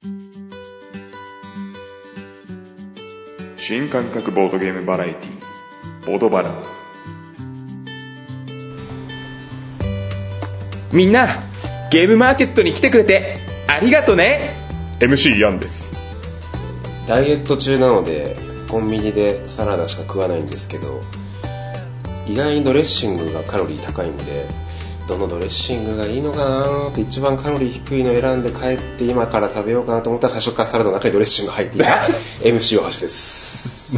新感覚ボードゲームバラエティボドバラ。 みんなゲームマーケットに来てくれてありがとね。 MC ヤンです。 ダイエット中なのでコンビニでサラダしか食わないんですけど、意外にドレッシングがカロリー高いんで、どのドレッシングがいいのかなって一番カロリー低いのを選んで帰って今から食べようかなと思ったら、最初からサラダの中にドレッシングが入っていたMC 大橋です。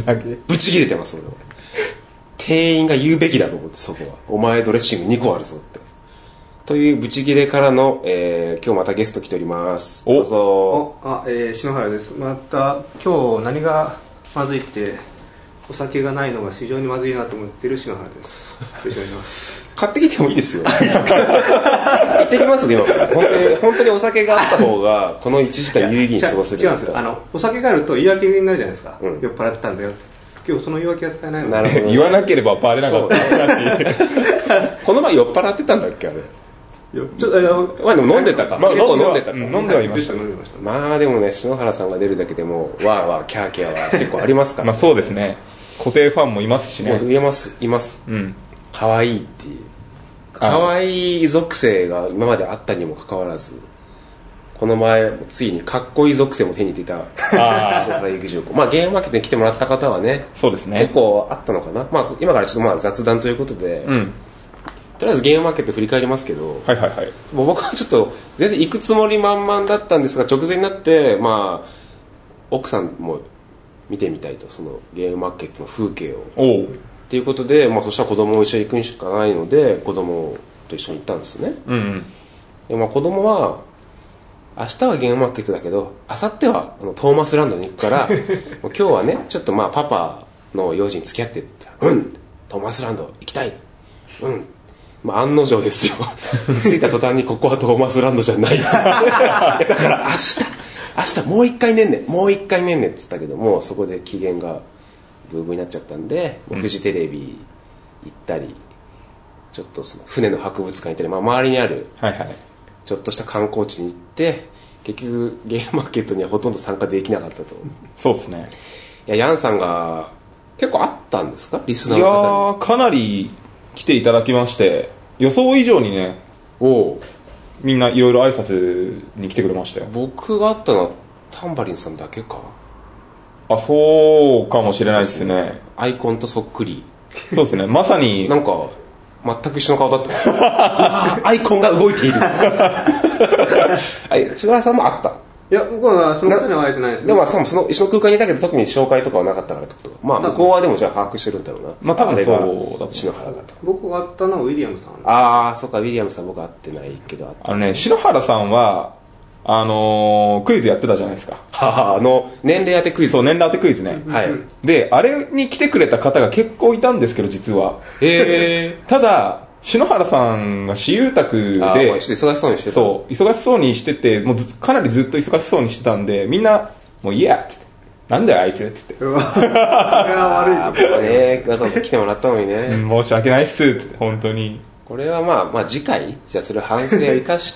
ブチ切れてます。俺は店員が言うべきだと思って、そこはお前ドレッシング2個あるぞってというブチ切れからの、今日またゲスト来ております。どうぞ。 篠原です。また今日何がまずいって、お酒がないのが非常にまずいなと思っている篠原です。よろしくお願いします。 買ってきてもいいですよ。行ってきますね今から。本当にお酒があった方がこの1時間有意義に過ごせる。 違うんですよ。お酒があると言い訳になるじゃないですか、酔っ払ってたんだよ。今日その言い訳は使えないので。 なるほど、ね、 言わなければバレなかったこの前酔っ払ってたんだっけあれ。でも飲んでたか、結構飲んでたか、 飲んではいました。 まあでもね、篠原さんが出るだけでもわーわーキャーキャーは結構ありますから、 まあそうですね。固定ファンもいますしね。 います、うん、可愛いっていう可愛い属性が今まであったにもかかわらず、この前ついにかっこいい属性も手に入れた篠原ゆきじょう子。まあゲームマーケットに来てもらった方はね、 そうですね、 結構あったのかな。まあ今からちょっとまあ雑談ということで、とりあえずゲームマーケット振り返りますけど、もう僕はちょっと全然行くつもり満々だったんですが、直前になってまあ奥さんも見てみたいと、そのゲームマーケットの風景をっていうことで、まあそしたら子供も一緒に行くしかないので子供と一緒に行ったんですね。でまあ子供は明日はゲームマーケットだけど明後日はトーマスランドに行くから今日はねちょっとまあパパの用事に付き合ってって、トーマスランド行きたい、まあ、案の定ですよ着いた途端にここはトーマスランドじゃないだから明日もう一回ねんねっつったけども、そこで機嫌がブーブーになっちゃったんで、フジテレビ行ったり、ちょっとその船の博物館行ったり、まあ、周りにあるちょっとした観光地に行って、結局ゲームマーケットにはほとんど参加できなかったと。 そうですね。 いや、ヤンさんが結構あったんですか、リスナーの方に。 いやかなり来ていただきまして、予想以上にね、みんないろいろ挨拶に来てくれましたよ。 僕があったのはタンバリンさんだけか。 そうかもしれないですね。 アイコンとそっくり。 そうですね、まさになんか全く一緒の顔だったアイコンが動いている篠原さんもあった。 いや、僕はその方には会えてないですね。 でもその一緒の空間にいたけど特に紹介とかはなかったからってこと。まあ向こうはでもじゃあ把握してるんだろうな。 まあ多分そうだと。 篠原だと。 僕が会ったのはウィリアムさん。 ああ、そっか、ウィリアムさん僕会ってないけど篠原さんはクイズやってたじゃないですか。 年齢当てクイズ。 そう、年齢当てクイズね。で、あれに来てくれた方が結構いたんですけど、実は。ただ、篠原さんが私有宅で、 ちょっと忙しそうにしてた。 そう、忙しそうにしてて、もうかなりずっと忙しそうにしてたんで、みんな、もういいやっつって。なんだよあいつっつって。それは悪いとこね。わざわざ来てもらったのにね。 申し訳ないっすって、本当に。 これはまあ次回、じゃあそれを反省を生かして、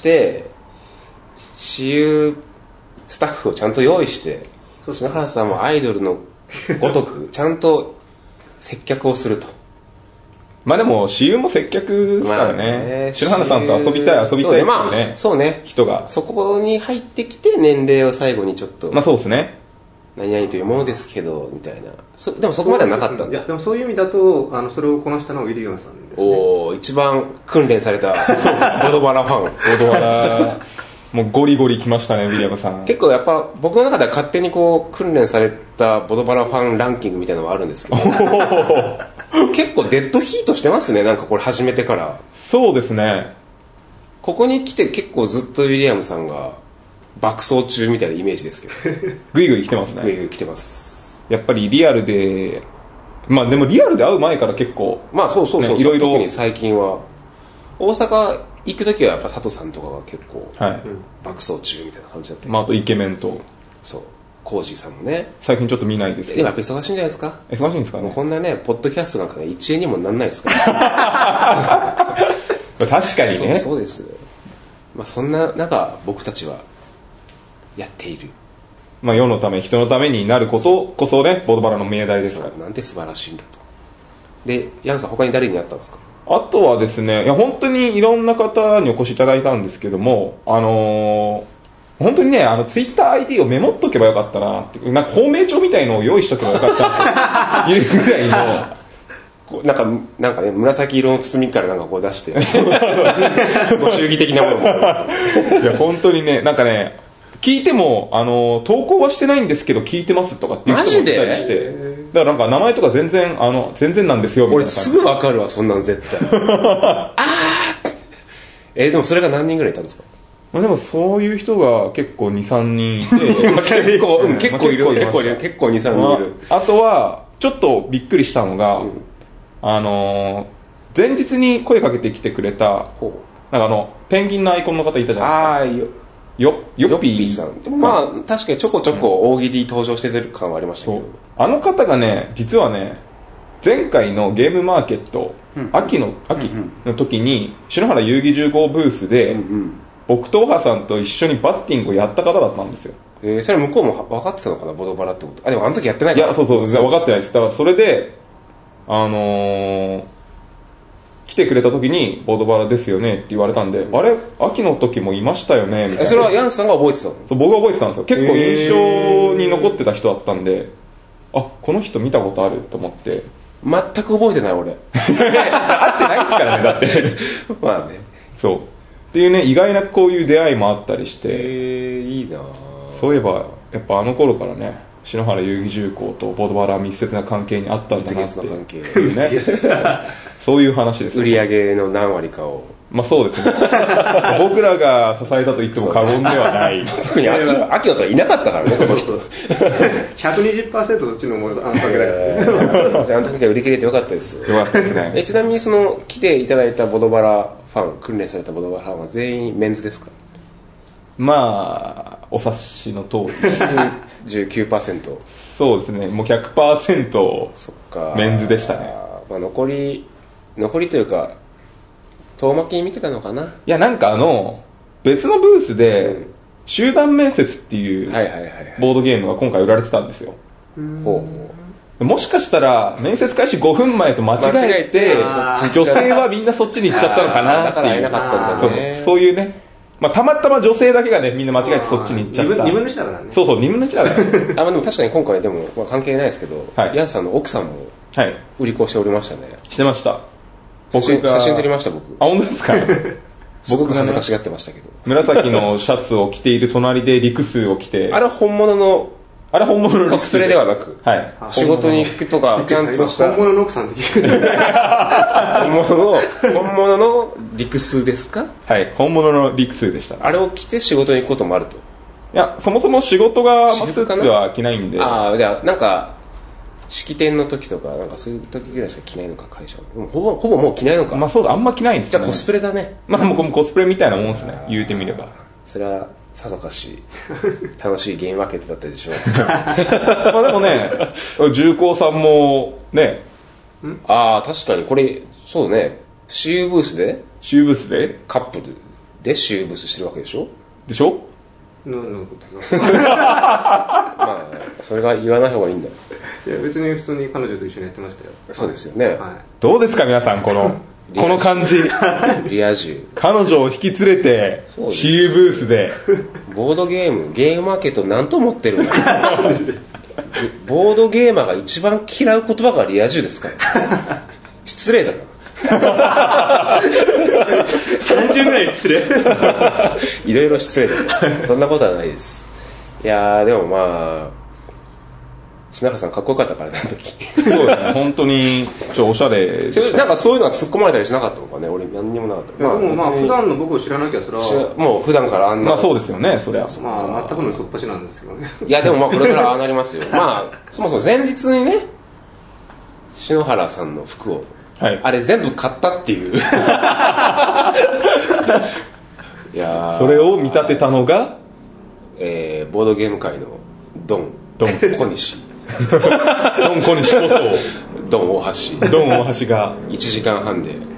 私有スタッフをちゃんと用意して、篠原さんもアイドルのごとくちゃんと接客をすると。 まあでも私有も接客ですからね。篠原さんと遊びたいっていうね。 そうね。 人がそこに入ってきて年齢を最後にちょっと。 まあそうですね。 何々というものですけどみたいな。でもそこまではなかったんだ。 いやでもそういう意味だとそれをこなしたのはウィリアムさんですね。 一番訓練されたボドバラファン。 ボドバラもうゴリゴリ来ましたね、ウィリアムさん。 結構やっぱ僕の中では勝手にこう訓練されたボドバラファンランキングみたいなのがあるんですけど結構デッドヒートしてますね、なんかこれ始めてから。 そうですね。 ここに来て結構ずっとウィリアムさんが爆走中みたいなイメージですけどグイグイ来てますね。 グイグイ来てます。 やっぱりリアルで、まあでもリアルで会う前から結構まあそう、 ね、いろいろ特に最近は大阪行くときはやっぱ佐藤さんとかが結構爆走中みたいな感じだった、 まああとイケメンとそうコージーさんもね最近ちょっと見ないですけど。 でもやっぱ忙しいんじゃないですか。 忙しいんですかね。 もうこんなねポッドキャストなんかね1円にもなんないですから確かにね。 そうです。まあそんな中僕たちはやっているまあ、世のため人のためになることこそねボードバラの命題ですから。 なんて素晴らしいんだと。でヤンさん他に誰に会ったんですか？ あとはですね、いや本当にいろんな方にお越しいただいたんですけども、本当にね、ツイッター ID をメモっとけばよかったなって、なんか芳名帳みたいのを用意しとけばよかったっていうぐらいのなんかね、紫色の包みからなんかこう出してご祝儀的なものもいや本当にね、なんかね、聞いても投稿はしてないんですけど聞いてますとかっていう人もいたりして、だからなんか名前とか全然なんですよみたいな。 俺すぐ分かるわ、そんなの絶対あーでもそれが何人ぐらいいたんですか？ まあ、でもそういう人が結構 2,3 人いて結構いる、結構 2,3 人いる。 あとはちょっとびっくりしたのが、前日に声かけてきてくれたなんかペンギンのアイコンの方いたじゃないですか。よっぴーさん。 まあ確かにちょこちょこ大喜利登場してる感はありましたけど、 あの方がね、実はね、前回のゲームマーケット、秋の時に篠原遊戯15ブースで、僕とオハさんと一緒にバッティングをやった方だったんですよ。 それ向こうも分かってたのかな、ボドバラってこと。でもあの時やってないから。 いや、そう分かってないです。だからそれで来てくれた時にボードバラですよねって言われたんで、あれ秋の時もいましたよねみたいな。 それはヤンさんが覚えてたの？ そう、僕が覚えてたんですよ。結構印象に残ってた人だったんで、あ、この人見たことあると思って。 全く覚えてない俺。 会ってないですからね、だってまあね、 そうっていうね、意外なこういう出会いもあったりして、 いいな。 そういえばやっぱあの頃からね、篠原遊戯重工とボードバラは密接な関係にあったんだなっていうねそういう話です、ね、 売り上げの何割かを。 まあそうですね僕らが支えたと言っても過言ではない特に秋のとはいなかったからねこの人 120% そっちのものあんたぐらいじゃああの時は売り切れてよかったですよ。 よかったですねちなみにその来ていただいたボドバラファン、訓練されたボドバラファンは全員メンズですか？ まあお察しの通り 19%。 そうですね、もう 100% そっか、 メンズでしたね。 まあ、残りというか遠巻きに見てたのかな。 いや、なんか別のブースで集団面接っていうボードゲームが今回売られてたんですよ。もしかしたら面接開始5分前と間違えて女性はみんなそっちに行っちゃったのかなっていう。だから会えなかったんだね。そういうね、まあ、たまたま女性だけがね、みんな間違えてそっちに行っちゃった。 2分の1だからね。 そう2分の1だからねでも確かに今回でも、まあ、関係ないですけど、ヤンさんの奥さんも売り子しておりましたね。 してました。 写真撮りました僕。 あ、本当ですか僕が恥ずかしがってましたけど。 紫のシャツを着ている隣で陸数を着て、 あれは本物のコスプレではなく、仕事に行くとかちゃんとした本物の奥さんって聞く本物の陸数ですか？ はい、本物の陸数でした。 あれを着て仕事に行くこともあると。 いや、そもそも仕事がスーツは着ないんで。 じゃあなんか式典の時とかなんかそういう時ぐらいしか着ないのか、会社ほぼもう着ないのか。 まあそうだ、あんま着ないんですよね。 じゃあコスプレだね。 まあもうコスプレみたいなもんですね、言うてみれば。 それはさぞかし楽しいゲームマーケットだったでしょうまあでもね、重工さんもね、 確かにこれそうね、私有ブースでカップルで私有ブースしてるわけでしょまあそれが言わない方がいいんだ。 いや別に普通に彼女と一緒にやってましたよ。 そうですよね、 どうですか皆さん、この感じリア充彼女を引き連れて私有ブースでボードゲームマーケットなんと思ってるんだボードゲーマーが一番嫌う言葉がリア充ですから失礼だな 30ぐらい失礼いろいろ失礼だそんなことはないです。いやでもまあ篠原さんかっこよかったからね、あの時。 そうですね、本当におしゃれでした。 なんかそういうのは突っ込まれたりしなかったのかね。俺何にもなかった。 でもまあ普段の僕を知らなきゃそれはもう普段からあんな。 まあそうですよね、そりゃ。 まあ全くのそっぱしなんですけどね。 いやでもまあこれからああなりますよ。まあそもそも前日にね、篠原さんの服を、あれ全部買ったっていう。いやそれを見立てたのが、 ボードゲーム界のドン小西。 ドン小西ことドン大橋が 1時間半で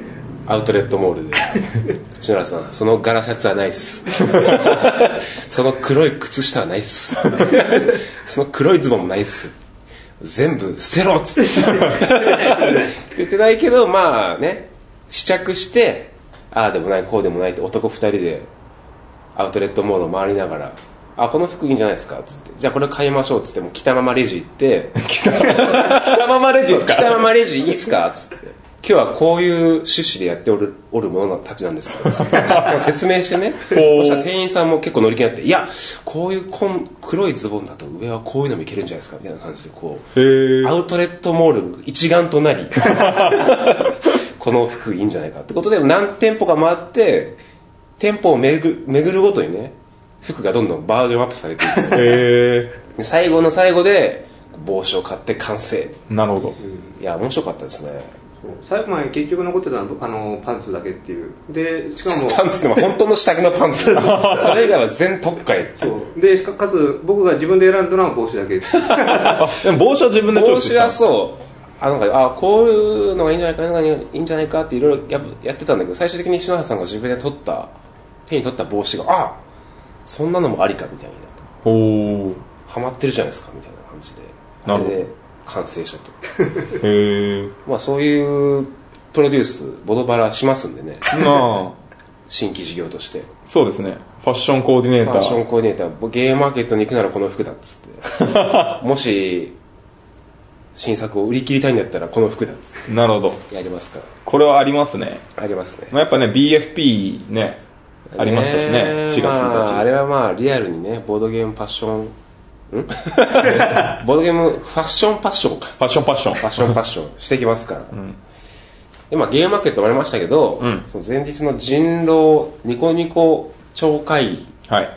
アウトレットモールで篠原さんその柄シャツはないっすその黒い靴下はないっすその黒いズボンもないっす全部捨てろっつって捨ててないけどまあね試着してああでもないこうでもないって男2人でアウトレットモールを回りながらあこの服いいんじゃないですかっつってじゃあこれ買いましょうっつってもう着たままレジ行って着たままレジですか着たままレジいいっすかっつって今日はこういう趣旨でやっておる者たちなんですから説明してねそしたら店員さんも結構乗り気になっていやこういう黒いズボンだと上はこういうのもいけるんじゃないですかみたいな感じでこうアウトレットモール一丸となりこの服いいんじゃないかってことで何店舗か回って店舗を巡るごとにね服がどんどんバージョンアップされていって最後の最後で帽子を買って完成。 なるほど、 いや面白かったですね。 最後まで結局残ってたのはパンツだけっていうでしかもパンツって本当の下着のパンツそれ以外は全特価そうでかつ僕が自分で選んだのは帽子だけでも帽子は自分でチョイスした帽子はそうなんかこういうのがいいんじゃないかいいんじゃないかっていろいろやってたんだけど最終的に篠原さんが自分で手に取った帽子がそんなのもありかみたいなハマってるじゃないですかみたいな感じでなるほど完成したとまあそういうプロデュースボドバラしますんでね新規事業としてそうですねファッションコーディネーターゲームマーケットに行くならこの服だっつってもし新作を売り切りたいんだったらこの服だっつってなるほどやりますからこれはありますねありますね、 やっぱね BFP ねありましたしね4月1日、 あれはまあリアルにねボードゲームパッションボードゲームファッションパッションかファッションパッションしてきますから、今ゲームマーケットもありましたけど、その前日の人狼ニコニコ超会議、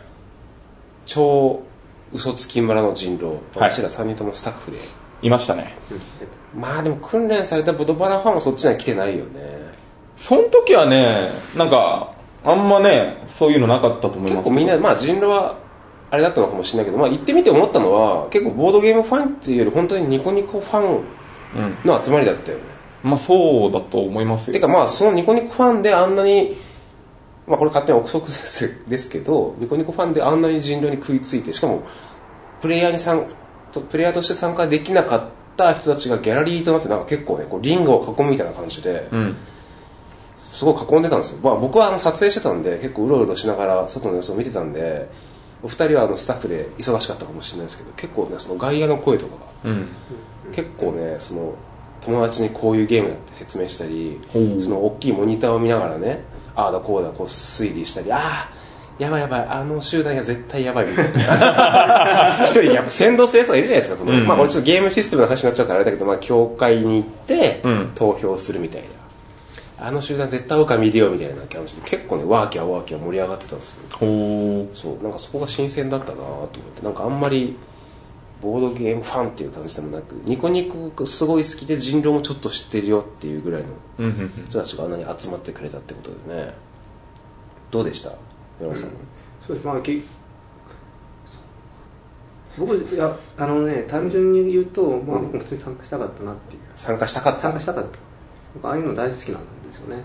超嘘つき村の人狼、私ら3人ともスタッフでいましたね、 まあでも訓練されたボドバラファンはそっちには来てないよね。 その時はねなんかあんまねそういうのなかったと思います。 結構みんなまあ人狼はあれだったのかもしれないけど、まあ行ってみて思ったのは結構ボードゲームファンっていうより本当にニコニコファンの集まりだったよね、 まあそうだと思いますよ。 てかまあそのニコニコファンであんなにまあこれ勝手に憶測ですけどニコニコファンであんなに人狼に食いついてしかもプレイヤーとして参加できなかった人たちがギャラリーとなってなんか結構ねこうリングを囲むみたいな感じで、すごい囲んでたんですよ。まあ、僕は撮影してたんで結構うろうろしながら外の様子を見てたんでお二人はスタッフで忙しかったかもしれないですけど結構ねその外野の声とかが、結構ねその友達にこういうゲームだって説明したりその大きいモニターを見ながらねああだこうだこう推理したりやばいあの集団が絶対やばいみたいな一人やっぱ先導するやつがいるじゃないですかまあこれちょっとゲームシステムの話になっちゃうからあれだけど、まあ、教会に行って投票するみたいな、あの集団絶対狼いるよみたいな感じで結構ねワーキャー盛り上がってたんですよ。そうなんかそこが新鮮だったなと思ってなんかあんまりボードゲームファンっていう感じでもなくニコニコすごい好きで人狼もちょっと知ってるよっていうぐらいの人たちがあんなに集まってくれたってことでね。どうでした山田さん、 そうです、まあ、僕単純に言うと、まあ、僕も普通に参加したかったなっていう参加したかった僕ああいうの大好きなんですよね。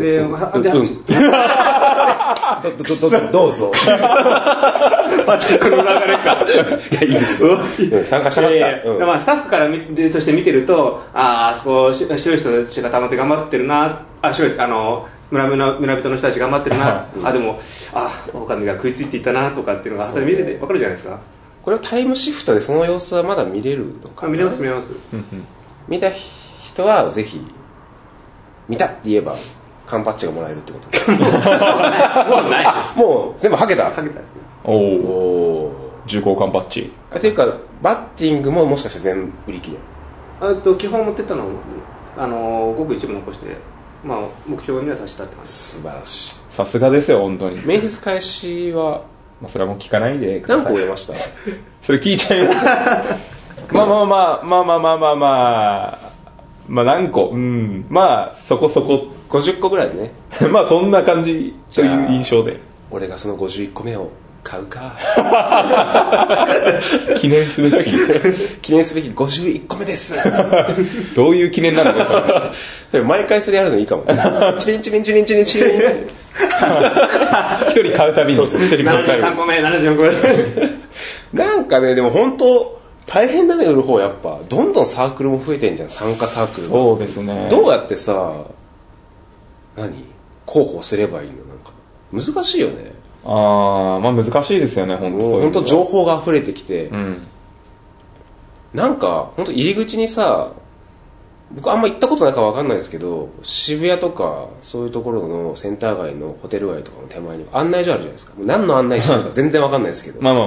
どうぞまたこの流れかいやいいですよ参加したかった、 まあ、スタッフからとして見てるとあそこ白い人たちがたまって頑張ってるな白い村人の人たち頑張ってるな、でも狼が食いついていったなとかっていうのが後で見てて分かるじゃないですか。 これはタイムシフトでその様子はまだ見れるのかな。 見れます見た人はぜひ見たって言えば缶バッジがもらえるってことでもうないもう全部はけたお重厚缶バッジっていうかバッティングももしかして全部売り切れ基本持ってったのをごく一部残して、まあ、目標には達したって感じ。 素晴らしい。 さすがですよ本当に。 面接開始は、 まあ、それはもう聞かないでください。 何個売れましたそれ聞いちゃいますまあ何個まあそこそこ 50個ぐらいねまあそんな感じという印象で俺がその51個目を買うか記念すべき 51個目ですどういう記念なのかそれ毎回それやるのいいかもチリンチリンチリンチリンチリン一人買うたびにそう一人買うたびに 73個目74個目なんかねでも本当大変だね売る方やっぱどんどんサークルも増えてんじゃん参加サークルそうですねどうやってさ広報すればいいのなんか難しいよねまあ難しいですよね本当情報が溢れてきて、 うん、 なんか本当入り口にさ僕あんま行ったことないか分かんないですけど渋谷とかそういうところのセンター街のホテル街とかの手前に案内所あるじゃないですか何の案内してるか全然分かんないですけどまあ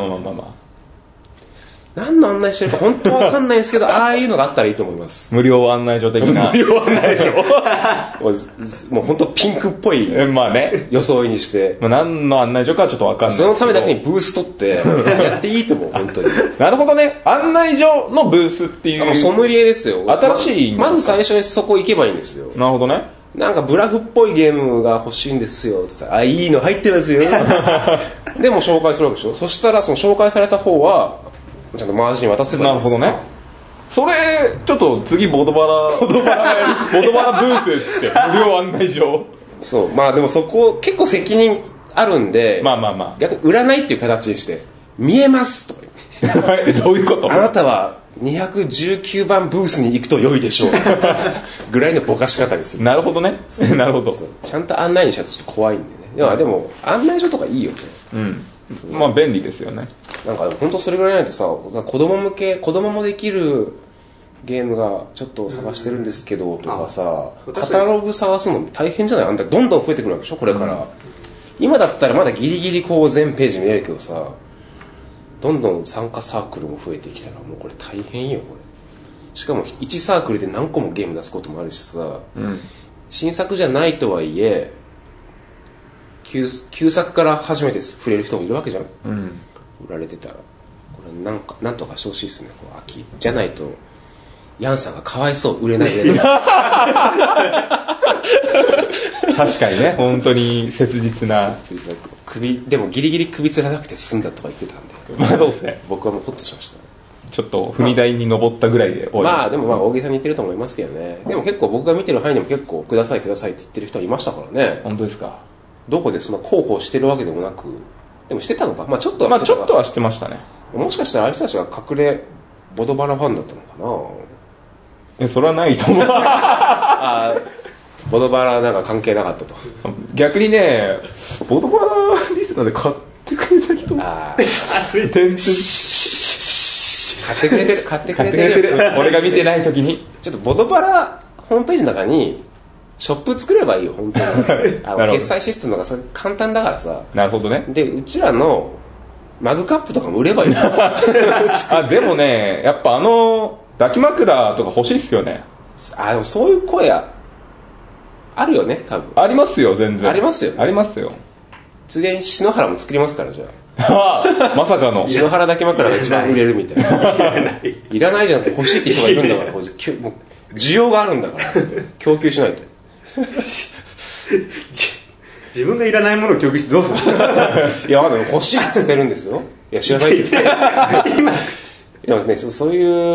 何の案内してるか本当分かんないですけどああいうのがあったらいいと思います無料案内所的な無料案内所もう本当ピンクっぽいまあね装いにして、 まあ、何の案内所かはちょっと分かんないそのためだけにブース取ってやっていいと思う本当になるほどね案内所のブースっていうソムリエですよ新しいまず最初にそこ行けばいいんですよなるほどねなんかブラフっぽいゲームが欲しいんですよつったらいいの入ってますよでも紹介するわけでしょそしたらその紹介された方はちゃんとマージに渡せばいいんですよなるほどねそれちょっと次ボードバラブースって無料案内所そうまあでもそこ結構責任あるんでまあ逆に売らないっていう形にして見えますとかどういうことあなたは219番ブースに行くと良いでしょうぐらいのぼかし方にするなるほどねなるほどちゃんと案内にしちゃうとちょっと怖いんでねでも案内所とかいいよねまあ便利ですよねなんか本当それぐらいないとさ子供もできるゲームがちょっと探してるんですけどとかさカタログ探すの大変じゃないあんたどんどん増えてくるわけでしょこれから、今だったらまだギリギリこう全ページ見れるけどさどんどん参加サークルも増えてきたらもうこれ大変よこれしかも1サークルで何個もゲーム出すこともあるしさ、新作じゃないとはいえ旧作から初めて触れる人もいるわけじゃん、売られてたらこれなんとかしてほしいですねこう秋じゃないとヤンさんがかわいそう売れない確かにね本当に切実なでもギリギリ首つらなくて済んだとか言ってたんでまあそうですね僕はもうホッとしましたちょっと踏み台に登ったぐらいで終わりました、 まあでも大げさに言ってると思いますけどねでも結構僕が見てる範囲でも結構くださいって言ってる人はいましたからね本当ですかどこでそんな広報してるわけでもなくでもしてたのかちょっとはしてましたねもしかしたらああいう人たちが隠れボドバラファンだったのかなそれはないと思うボドバラなんか関係なかったと逆にねボドバラリスナーで買ってくれた人買ってくれてる俺が見てない時にちょっとボドバラホームページの中にショップ作ればいいよ本当に決済システムが簡単だからさなるほどねでうちらのマグカップとかも売ればいいよでもねやっぱ抱き枕とか欲しいっすよねでもそういう声あるよね多分ありますよ全然ありますよついでに篠原も作りますからじゃあまさかの篠原抱き枕が一番売れるみたいないらないじゃんって欲しいって人がいるんだからもう需要があるんだから供給しないと自分がいらないものを供給してどうするいやでも欲しいって言ってるんですよいや知らないけどいやねそう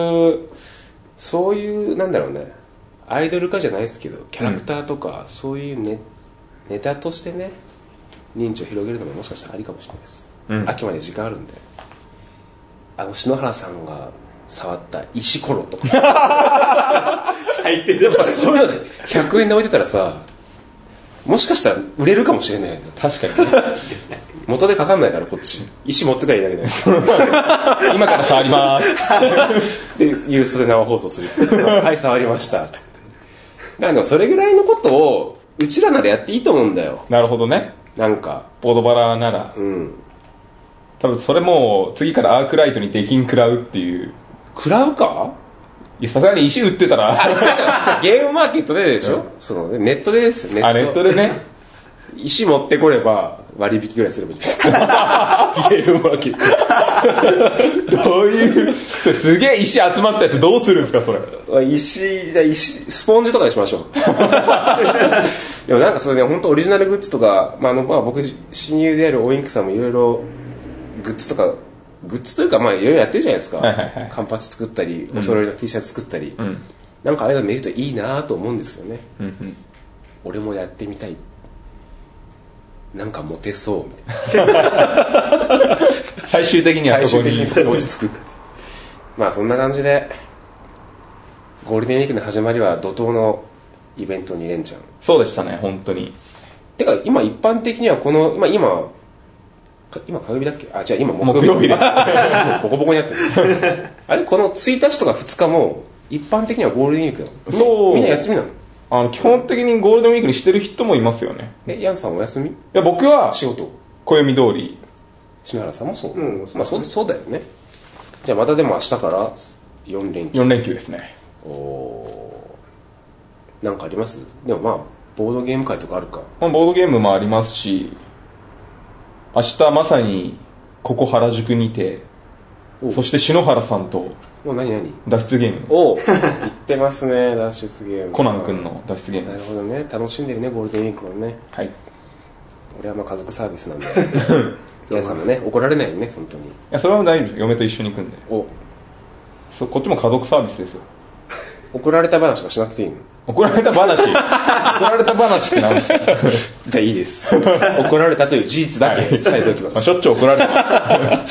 いうなんだろうねアイドル化じゃないですけどキャラクターとか、そういうネタとしてね認知を広げるのももしかしたらありかもしれないです、秋まで時間あるんで篠原さんが触った石ころとか最低でもさそういうの100円で置いてたらさもしかしたら売れるかもしれない確かに元でかかんないからこっち石持ってかいいだけだよ今から触りますでユーストで生放送するはい触りましたつってでもそれぐらいのことをうちらならやっていいと思うんだよなるほどねなんかボードバラなら多分それも次からアークライトに出禁食らうっていう食らうかいやさすがに石売ってたらゲームマーケットででしょ、ネットでですよネットでね石持ってこれば割引ぐらいすればいいですかゲームマーケットどういうそれすげえ石集まったやつどうするんですかそれじゃあスポンジとかにしましょうでもなんかそれね本当オリジナルグッズとか、僕親友であるオインクさんもいろいろグッズというかまあいろいろやってるじゃないですか、カンパチ作ったりお揃いの T シャツ作ったり、なんかああいうの見るといいなと思うんですよね、俺もやってみたい、なんかモテそうみたいな最終的にはそこに落ち着くまあそんな感じでゴールデンウィークの始まりは怒涛のイベント2連チャン。 そうでしたね、本当に。 てか今一般的にはこの今火曜日だっけ、あ、じゃあ今木曜日ですボコボコになってるあれこの1日とか2日も一般的にはゴールデンウィークなの？そう、みんな休みなの？ 基本的にゴールデンウィークにしてる人もいますよね。 ヤンさんお休み？いや僕は仕事、 暦通り。 篠原さんもそう、まあそうだよね。じゃあまたでも明日から4連休ですね。 なんかあります？でもまあボードゲーム会とかあるか。 ボードゲームもありますし、明日まさにここ原宿にて、そして篠原さんと脱出ゲーム言ってますね。脱出ゲーム、 コナン君の脱出ゲームです。 なるほどね、楽しんでるねゴールデンウィークはね。 はい。 俺はまあ家族サービスなんで皆さんもね怒られないよね本当に。いやそれは大丈夫です、嫁と一緒に行くんで。こっちも家族サービスですよ。 怒られた話はしなくていいの？ 怒られた話って何ですか？ じゃあいいです怒られたという事実だけ伝えておきます、 しょっちゅう怒られてますいや、 ま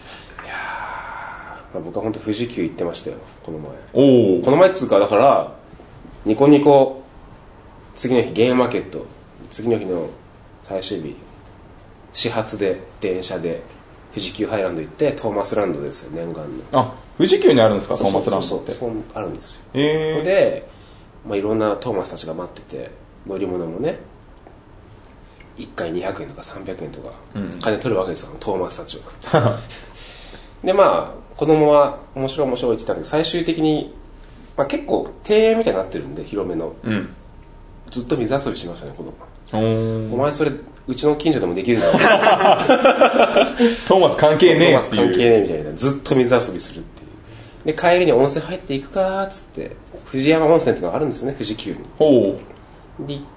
あ、僕は本当富士急行ってましたよこの前っつうか、だからニコニコ次の日ゲームマーケット、次の日の最終日始発で電車で富士急ハイランド行ってトーマスランドですよ、念願の。 あ、富士急にあるんですか？トーマスランドって。 そうあるんですよ、そこで、まあ、いろんなトーマスたちが待ってて、乗り物もね1回200円とか300円とか金取るわけですよ、トーマスたちはでまあ子供は面白いって言ってたんだけど、最終的に、まあ、結構庭園みたいになってるんで広めの、ずっと水遊びしましたね子供。お前それうちの近所でもできるんだろトーマス関係ねえっていう。 トーマス関係ねえみたいな、ずっと水遊びするっていう。で帰りに温泉入っていくかっつって藤山温泉っていうのがあるんですね、富士急に。で行って、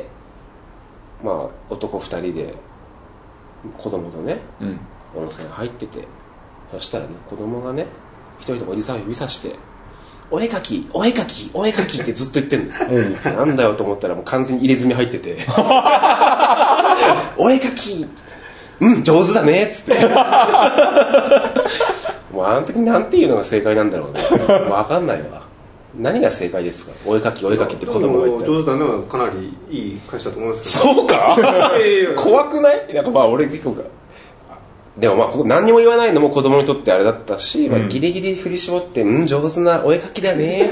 まあ男2人で子供とね、温泉入ってて、そしたらね子供がね一人でおじさんを指さしてお絵描きってずっと言ってんのなんだよと思ったらもう完全に入れ墨入っててお絵描き上手だねっつってもうあの時なんていうのが正解なんだろうね分かんないわ。何が正解ですか？お絵描きって子供が言ったら上手だねはかなりいい返しだと思いますけど。そうか怖くない？なんかまあ俺結構でもまあ何にも言わないのも子供にとってあれだったし、まあ、ギリギリ振り絞って上手なお絵描きだね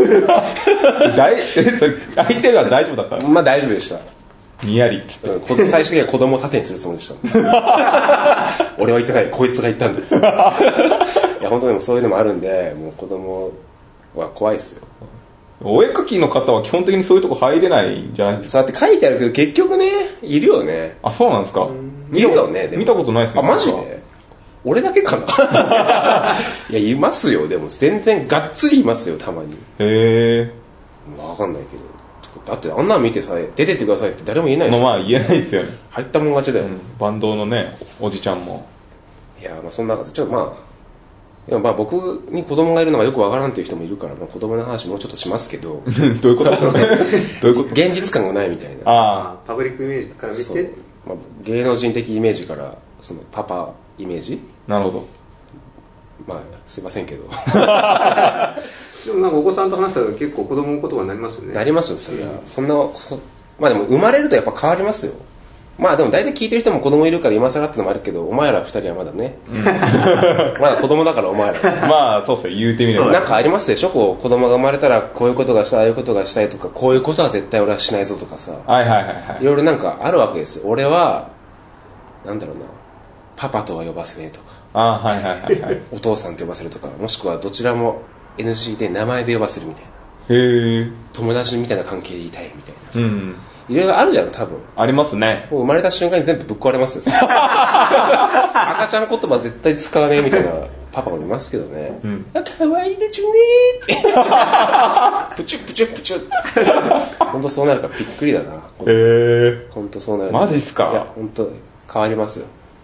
相手が大丈夫だった？ まあ大丈夫でした。 にやりっつって最終的には子供を盾にするつもりでした俺は言ってない、こいつが言ったんだっつっていや本当でもそういうのもあるんで、もう子供は怖いですよ。 お絵描きの方は基本的にそういうとこ入れないんじゃないですか？ そうやって書いてあるけど結局ねいるよね。 あ、そうなんですか？ いるよね。でも見たことないですね。 あ、マジで？俺だけかないやいますよ。でも全然がっつりいますよ、たまに。 へえ。 分かんないけど、だってあんなの見てさ出てってくださいって誰も言えないでしょ。 まあ言えないですよね。 入ったもん勝ちだよ、 バンドのねおじちゃんも。いやまあそんなちょっとまあ僕に子供がいるのがよくわからんっていう人もいるから、まあ、子供の話もうちょっとしますけどどういうことどういうこと？ 現実感がないみたいな。 パブリックイメージから見て、 まあ、芸能人的イメージからそのパパイメージ。 なるほど。 まあすいませんけどでもなんかお子さんと話したら結構子供の言葉になりますよね。 なりますよそれは。そんなまあでも生まれるとやっぱ変わりますよ。まあでも大体聞いてる人も子供いるから今更ってのもあるけど、お前ら二人はまだね、まだ子供だからお前らまあそうっすよ、言うてみれば。 なんかありますでしょ、こう子供が生まれたらこういうことがしたい、ああいうことがしたいとか、こういうことは絶対俺はしないぞとかさ、いろいろなんかあるわけですよ。俺はなんだろうな、パパとは呼ばせねえとか、お父さんと呼ばせるとか、もしくはどちらも NG で名前で呼ばせるみたいな、友達みたいな関係でいたいみたいなさ、いろいろあるじゃん、多分。 ありますね。 もう生まれた瞬間に全部ぶっ壊れますよ赤ちゃん言葉絶対使わねえみたいなパパもいますけどね、かわいいでちゅねーってプチュプチュプチュって本当そうなるからびっくりだな。本当そうなる。 マジっすか？ いや本当変わりますよ。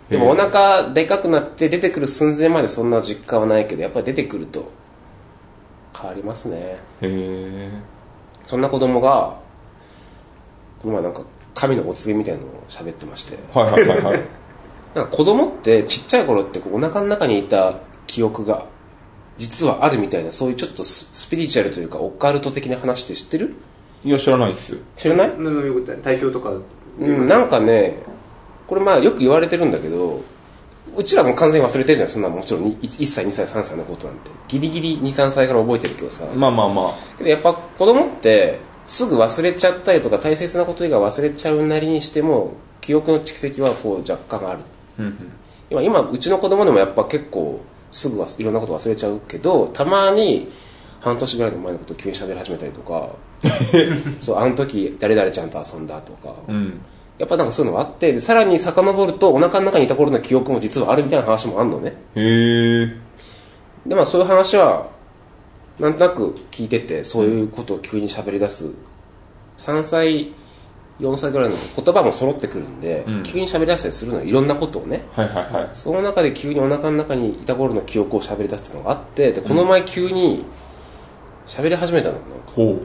でもお腹でかくなって出てくる寸前までそんな実感はないけど、やっぱり出てくると変わりますね。そんな子供がこの前なんか神のお告げみたいなのを喋ってまして、なんか子供ってちっちゃい頃ってお腹の中にいた記憶が実はあるみたいな、そういうちょっとスピリチュアルというかオカルト的な話って知ってる？ いや知らないっす。 知らない？ 体教とか、 なんかね、これまあよく言われてるんだけど、うちらも完全に忘れてるじゃん。そんなもちろん1歳2歳3歳のことなんてギリギリ 2,3 歳から覚えてるけどさ、 まあけどやっぱ子供ってすぐ忘れちゃったりとか大切なこと以外忘れちゃうなりにしても記憶の蓄積はこう若干ある。今うちの子供でもやっぱ結構すぐいろんなこと忘れちゃうけど、たまに半年ぐらいの前のことを急に喋り始めたりとかそうあの時誰々ちゃんと遊んだとか、やっぱなんかそういうのがあって、でさらに遡るとお腹の中にいた頃の記憶も実はあるみたいな話もあるのね。でまあそういう話はなんとなく聞いてて、そういうことを急に喋り出す3歳4歳ぐらいの言葉も揃ってくるんで、急に喋り出したりするのよ、いろんなことをね。その中で急にお腹の中にいた頃の記憶を喋り出すっていうのがあって、でこの前急に喋り始めたの。なんか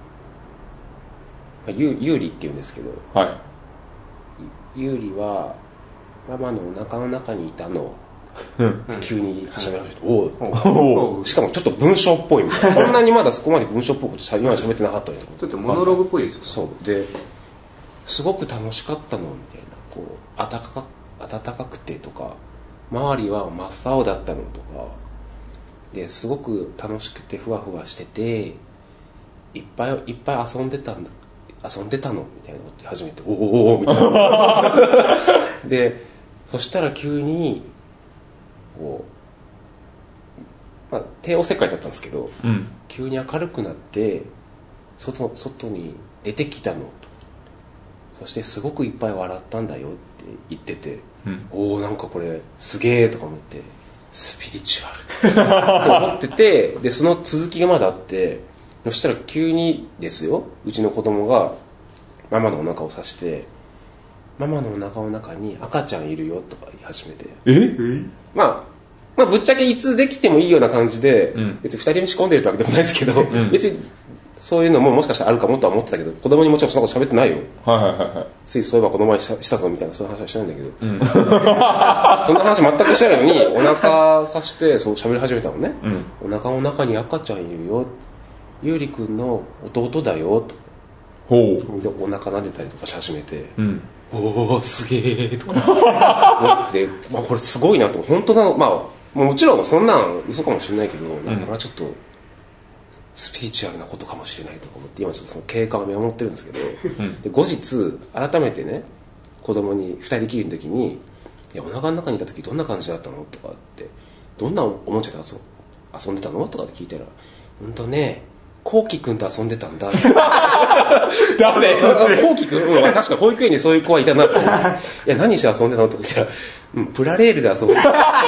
ゆうりっていうんですけど、ゆうりはママのお腹の中にいたの急に喋り始めて、おおしかもちょっと文章っぽいみたいなそんなにまだそこまで文章っぽいこと今喋ってなかったりとか、 ちょっとモノログっぽいですよ。 そうですごく楽しかったのみたいな、こう暖かくてとか、周りは真っ青だったのとかですごく楽しくてふわふわしてていっぱい遊んでたのみたいなこと言い始めて、おおみたいなでそしたら急にこう、帝王切開だったんですけど、急に明るくなって外に出てきたのと、そしてすごくいっぱい笑ったんだよって言ってて、おおなんかこれすげえとか思って、スピリチュアルと思ってて、でその続きがまだあって、そしたら急にですよ、うちの子供がママのお腹を刺して、ママのお腹の中に赤ちゃんいるよとか言い始めて、まあぶっちゃけいつできてもいいような感じで、別に2人目仕込んでるってわけでもないですけど、別にそういうのももしかしたらあるかもとは思ってたけど、子供にもちろんそんなこと喋ってないよ。ついそういえばこの前したぞみたいな、そういう話はしてないんだけど、そんな話全くしてないのにお腹刺してそう喋り始めたのね。お腹の中に赤ちゃんいるよ、ゆうりくんの弟だよと。でお腹撫でたりとかし始めて、おおすげえとか思って、これすごいなと。本当だ、もちろんそんなん嘘かもしれないけど、これはちょっとスピリチュアルなことかもしれないとか思って、今ちょっとその経過を見守ってるんですけど、で後日改めてね、子供に2人きりの時に、いやお腹の中にいた時どんな感じだったのとかって、どんなおもちゃで遊んでたのとかって聞いたら、ねこうきくんと遊んでたんだ誰こうきくん、確か保育園にそういう子はいたなと思って、いや何して遊んでたのとか言ったら、プラレールで遊んでた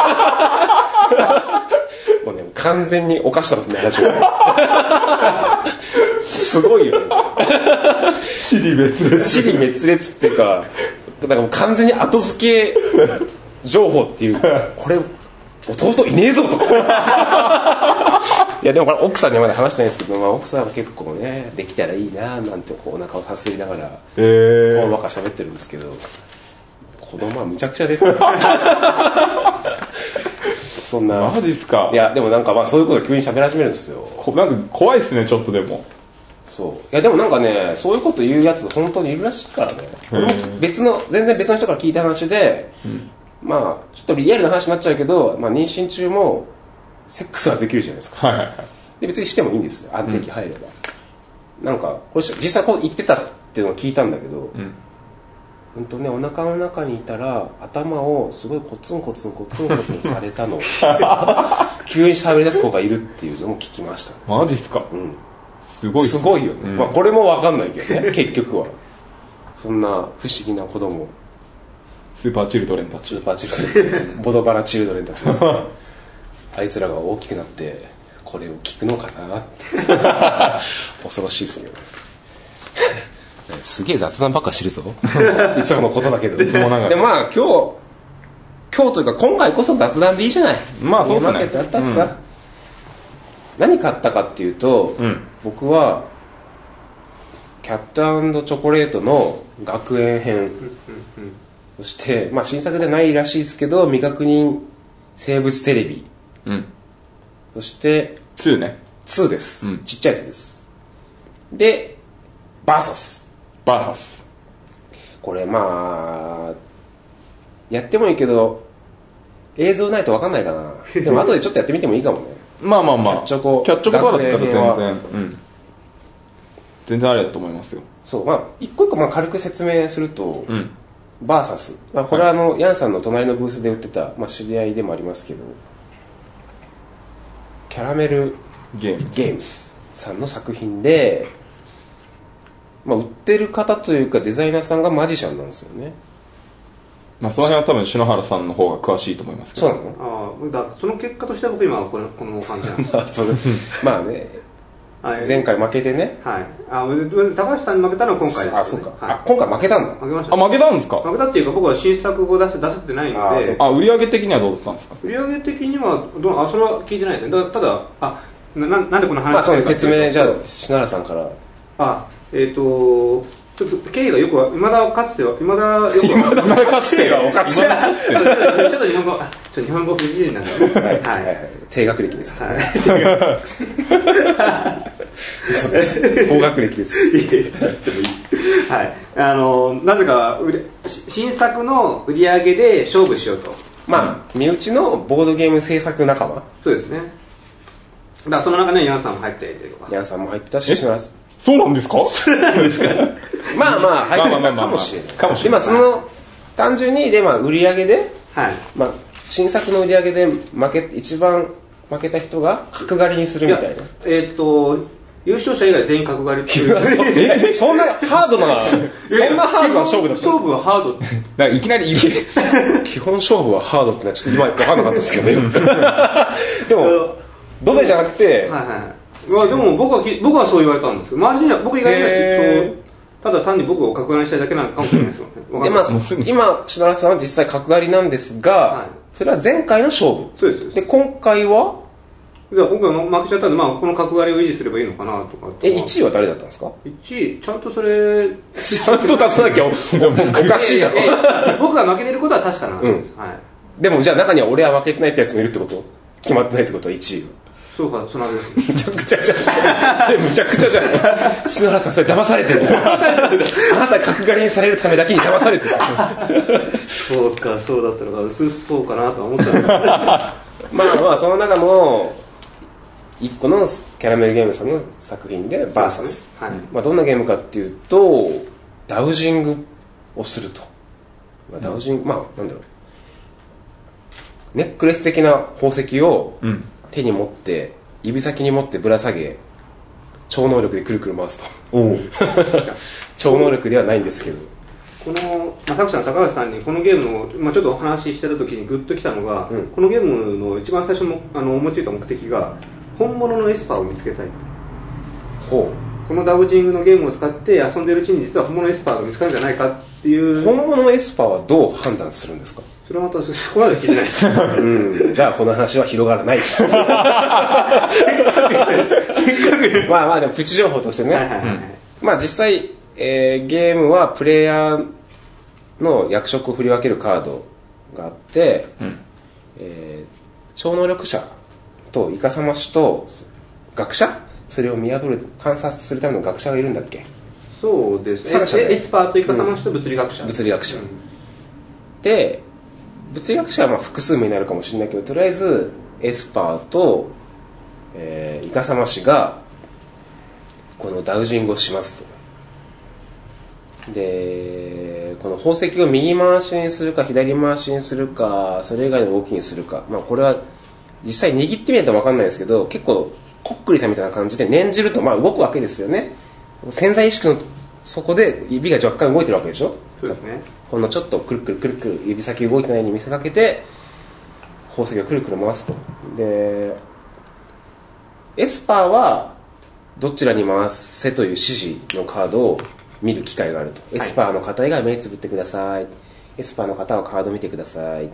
もうね、完全に犯したことになり始めたすごいよね支離滅裂っていうか、なんかもう完全に後付け情報っていう、これ弟いねえぞといやでもこれ奥さんにはまだ話してないですけど、奥さんは結構ね、できたらいいななんてこうお腹をさすりながらほんわか喋ってるんですけど、子供はむちゃくちゃですねそんな。 マジっすか。 いやでもなんかそういうこと急に喋り始めるんですよ。 なんか怖いっすね、ちょっとでも。 そういやでもなんかね、そういうこと言うやつ本当にいるらしいからね。全然別の人から聞いた話で、ちょっとリアルな話になっちゃうけど、妊娠中もセックスはできるじゃないですか。で別にしてもいいんですよ、安定期入れば。なんかこれ実際こう言ってたっていうのを聞いたんだけど、お腹の中にいたら頭をすごいコツンコツンされたの急に喋り出す子がいるっていうのも聞きました。 マジっすか。すごいよね。これも分かんないけどね結局は。そんな不思議な子供、 スーパーチルドレンたち、 ボドバラチルドレンたちですあいつらが大きくなってこれを聞くのかな恐ろしいですけどすげえ雑談ばっかしてるぞいつものことだけど。で今日今日というか今回こそ雑談でいいじゃない。 まあそうですね。 ゲームマーケットあったってさ、何買ったかっていうと、僕はキャット&チョコレートの学園編、そして、まあ、新作でないらしいですけど未確認生物テレビ、そして 2ね。 2です、ちっちゃいやつです。でバーサスこれまあやってもいいけど映像ないと分かんないかな。でも後でちょっとやってみてもいいかもね。 まあキャッチョコバーだったら全然ありだと思いますよ。 そう、まあ一個一個まあ軽く説明すると、バーサス、まあ、これはヤンさんの隣のブースで売ってた、まあ、知り合いでもありますけど、キャラメルゲームスさんの作品で、まあ、売ってる方というかデザイナーさんがマジシャンなんですよね。 まあ、その辺は多分篠原さんの方が詳しいと思いますけど。 そうなの？ その結果としては僕今はこの感じなんですまあね、前回負けてね。 はい。高橋さんに負けたのは今回です、ね。 そうか。今回負けたんだ。 負けました。 負けたんですか？ 負けたっていうか僕は新作を出せてないので。 売上的にはどうだったんですか？ 売上的にはそれは聞いてないですね。ただなんでこの話。 まあそういう説明じゃあ篠原さんから。 ちょっと経緯がよくは未だかつてはおかしい。ちょっと日本語不自然なんで、 はい低学歴です。そうです。高学歴です。 はい。なぜか新作の売り上げで勝負しようと。 まあ身内のボードゲーム制作仲間。 そうですね。だからその中にヤンさんも入っていてとか。 ヤンさんも入ってたし、篠原さん。 そうなんですか？ まあ入ってたかもしれない。でまあその単純にでまあ売り上げで、まあ新作の売り上げで一番負けた人が角刈りにするみたいな。 優勝者以外全員角刈りっていう。 そんなハードな勝負だった。 勝負はハード。 だからいきなり基本勝負はハードってのはちょっと今分かんなかったですけどね。でもドベじゃなくて。 でも僕はそう言われたんですけど、周りには僕以外にはただ単に僕を角刈りにしたいだけなのかもしれないですよね。 でまあ今篠原さんは実際角刈りなんですが、それは前回の勝負。 そうです。 で今回は今回負けちゃったんで、まあこの角刈りを維持すればいいのかなとか。 1位は誰だったんですか ？1位ちゃんとそれちゃんと出さなきゃおかしいやろ。 僕が負けてることは確かなんです。 でもじゃあ中には俺は負けてないってやつもいるってこと？決まってないってことは1位は。 そうか、そのです。 むちゃくちゃじゃん。それむちゃくちゃじゃん。篠原さん、それ騙されてる。あなた角刈りにされるためだけに騙されてる。 そうか、そうだったのか、薄そうかなと思ったんですまあその中の一個のキャラメルゲームさんの作品でバーサス。まあどんなゲームかっていうとダウジングをすると。ダウジング、まあなんだろう。ネックレス的な宝石を手に持って指先に持ってぶら下げ超能力でくるくる回すと。超能力ではないんですけど、 この作者の高橋さんにこのゲームの、ちょっとお話ししてた時にグッときたのが、このゲームの一番最初の思いついた目的が本物のエスパーを見つけたい。 このダウジングのゲームを使って遊んでるうちに実は本物のエスパーが見つかるんじゃないかっていう。 本物のエスパーはどう判断するんですか？ それはまたそこまで聞いてないです。 じゃあこの話は広がらないです。せっかくまあでもプチ情報としてね、まあ実際、ゲームはプレイヤーの役職を振り分けるカードがあって、超能力者とイカサマ師と学者、それを見破る観察するための学者がいるんだっけ？ そうですね。エスパーとイカサマ師と物理学者。 物理学者。で物理学者はまあ複数名になるかもしれないけど、とりあえずエスパーと、イカサマ師がこのダウジングをしますと。でこの宝石を右回しにするか左回しにするか、それ以外の動きにするか、まあこれは実際握ってみないと分かんないですけど、結構こっくりさんみたいな感じで念じるとまあ動くわけですよね。潜在意識の底で指が若干動いてるわけでしょ。 そうですね。 ほんのちょっとくるくるくるくる指先動いてないように見せかけて宝石をくるくる回すと。でエスパーはどちらに回せという指示のカードを見る機会があると。エスパーの方以外目つぶってください、エスパーの方はカード見てください、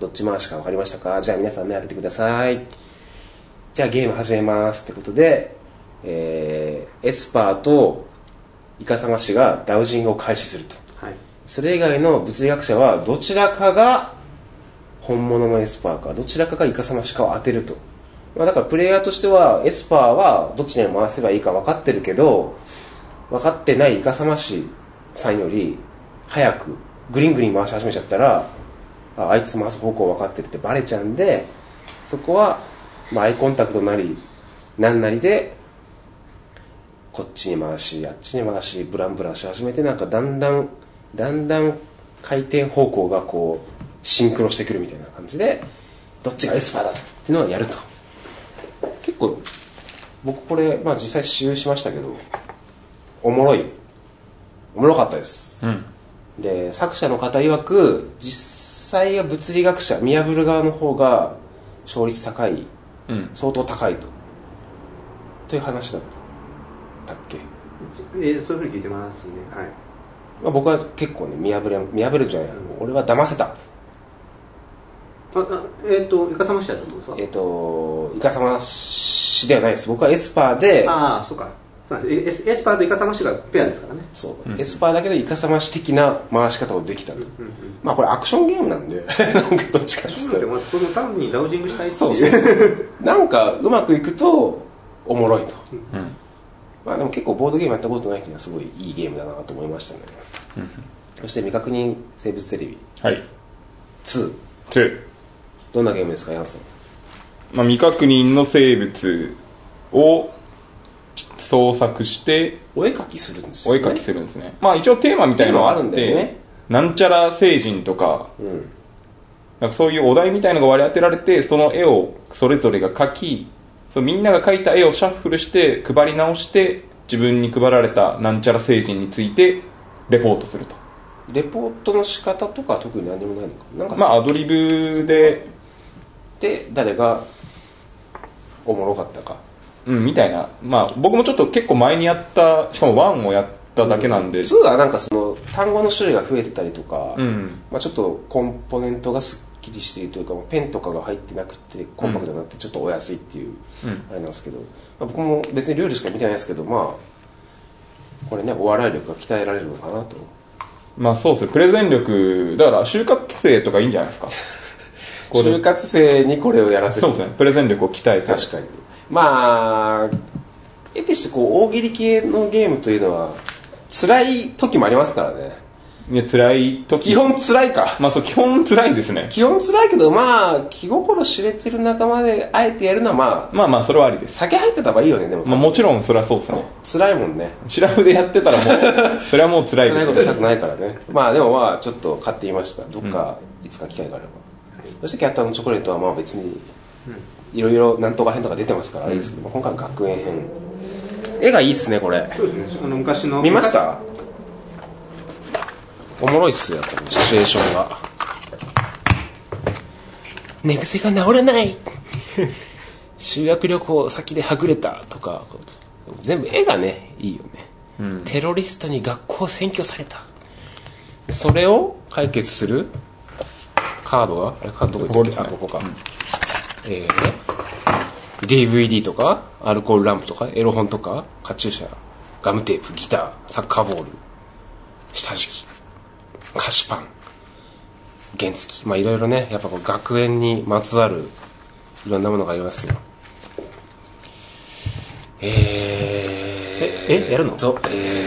どっち回しか分かりましたか？じゃあ皆さん目開けてください。じゃあゲーム始めますってことで、エスパーとイカサマ師がダウジングを開始すると、はい、それ以外の物理学者はどちらかが本物のエスパーかどちらかがイカサマ師かを当てると、だからプレイヤーとしてはエスパーはどっちに回せばいいか分かってるけど、分かってないイカサマ師さんより早くグリングリン回し始めちゃったら、あいつ回す方向分かってるってバレちゃうんで、そこはアイコンタクトなり何なりでこっちに回しあっちに回しブランブランし始めて、なんかだんだん回転方向がこうシンクロしてくるみたいな感じで、どっちがエスパーだっていうのをやると。結構僕これ、実際使用しましたけどおもろかったです、で作者の方曰く実際は物理学者見破る側の方が勝率高い、相当高いという話だったっけ。 そういうふうに聞いてますね。はい。 僕は結構ね見破るじゃない、俺は騙せた。 イカサマ師だったってことですか？ イカサマ師ではないです。僕はエスパーで。 ああ、そうか。そうなんです。エスパーとイカサマ師がペアですからね。 そう、エスパーだけどイカサマ師的な回し方をできた。これアクションゲームなんでなんかどっちかっつったら。 この単にダウジングしたいっていう。 そうなんかうまくいくとおもろいと。でも結構ボードゲームやったことない人にはすごいいいゲームだなと思いましたね。そして未確認生物テレビ。 はい。 2。どんなゲームですか、ヤンさん？ 未確認の生物を創作してお絵描きするんですよね。 お絵描きするんですね。一応テーマみたいなのがあって、ね、なんちゃら星人とか、なんかそういうお題みたいなのが割り当てられて、その絵をそれぞれが描き、みんなが描いた絵をシャッフルして配り直して、自分に配られたなんちゃら星人についてレポートすると。 レポートの仕方とかは特に何でもないのか。なんかアドリブで誰がおもろかったか、 みたいな。僕もちょっと結構前にやった、しかも1をやっただけなんで、 2はなんかその単語の種類が増えてたりとか、ちょっとコンポネントがすっきりしているというか、ペンとかが入ってなくてコンパクトになってちょっとお安いっていうあれなんですけど、僕も別にルールしか見てないですけど、これねお笑い力が鍛えられるのかなと。 そうですね。プレゼン力だから就活生とかいいんじゃないですか。 就活生にこれをやらせる。 そうですね。プレゼン力を鍛えて。 確かに。得てして大喜利系のゲームというのは辛い時もありますからね。 いや、辛い時。 基本辛いか。 基本辛いですね。 基本辛いけど、気心知れてる仲間であえてやるのはそれはありです。 酒入ってた方がいいよね、でも。 もちろんそれはそうですね。 辛いもんね。 シラフでやってたらそれはもう辛いです。 辛いことしたくないからね。でもちょっと買ってみました。どっか、いつか機会があれば。そしてキャッターのチョコレートは別に、いろいろなんとか編とか出てますからあれですけど、今回は学園編。絵がいいっすね、これ。 そうですね。昔の。 見ました？おもろいっすよ、やっぱりシチュエーションが。寝癖が治らない修学旅行先ではぐれたとか、全部絵がねいいよね、テロリストに学校占拠された、それを解決するカードはカードどこ行ってる？ここか、DVD とかアルコールランプとかエロ本とかカチューシャガムテープギターサッカーボール下敷き菓子パン原付き、いろいろね、やっぱ学園にまつわるいろんなものがありますよ。 やるの？ や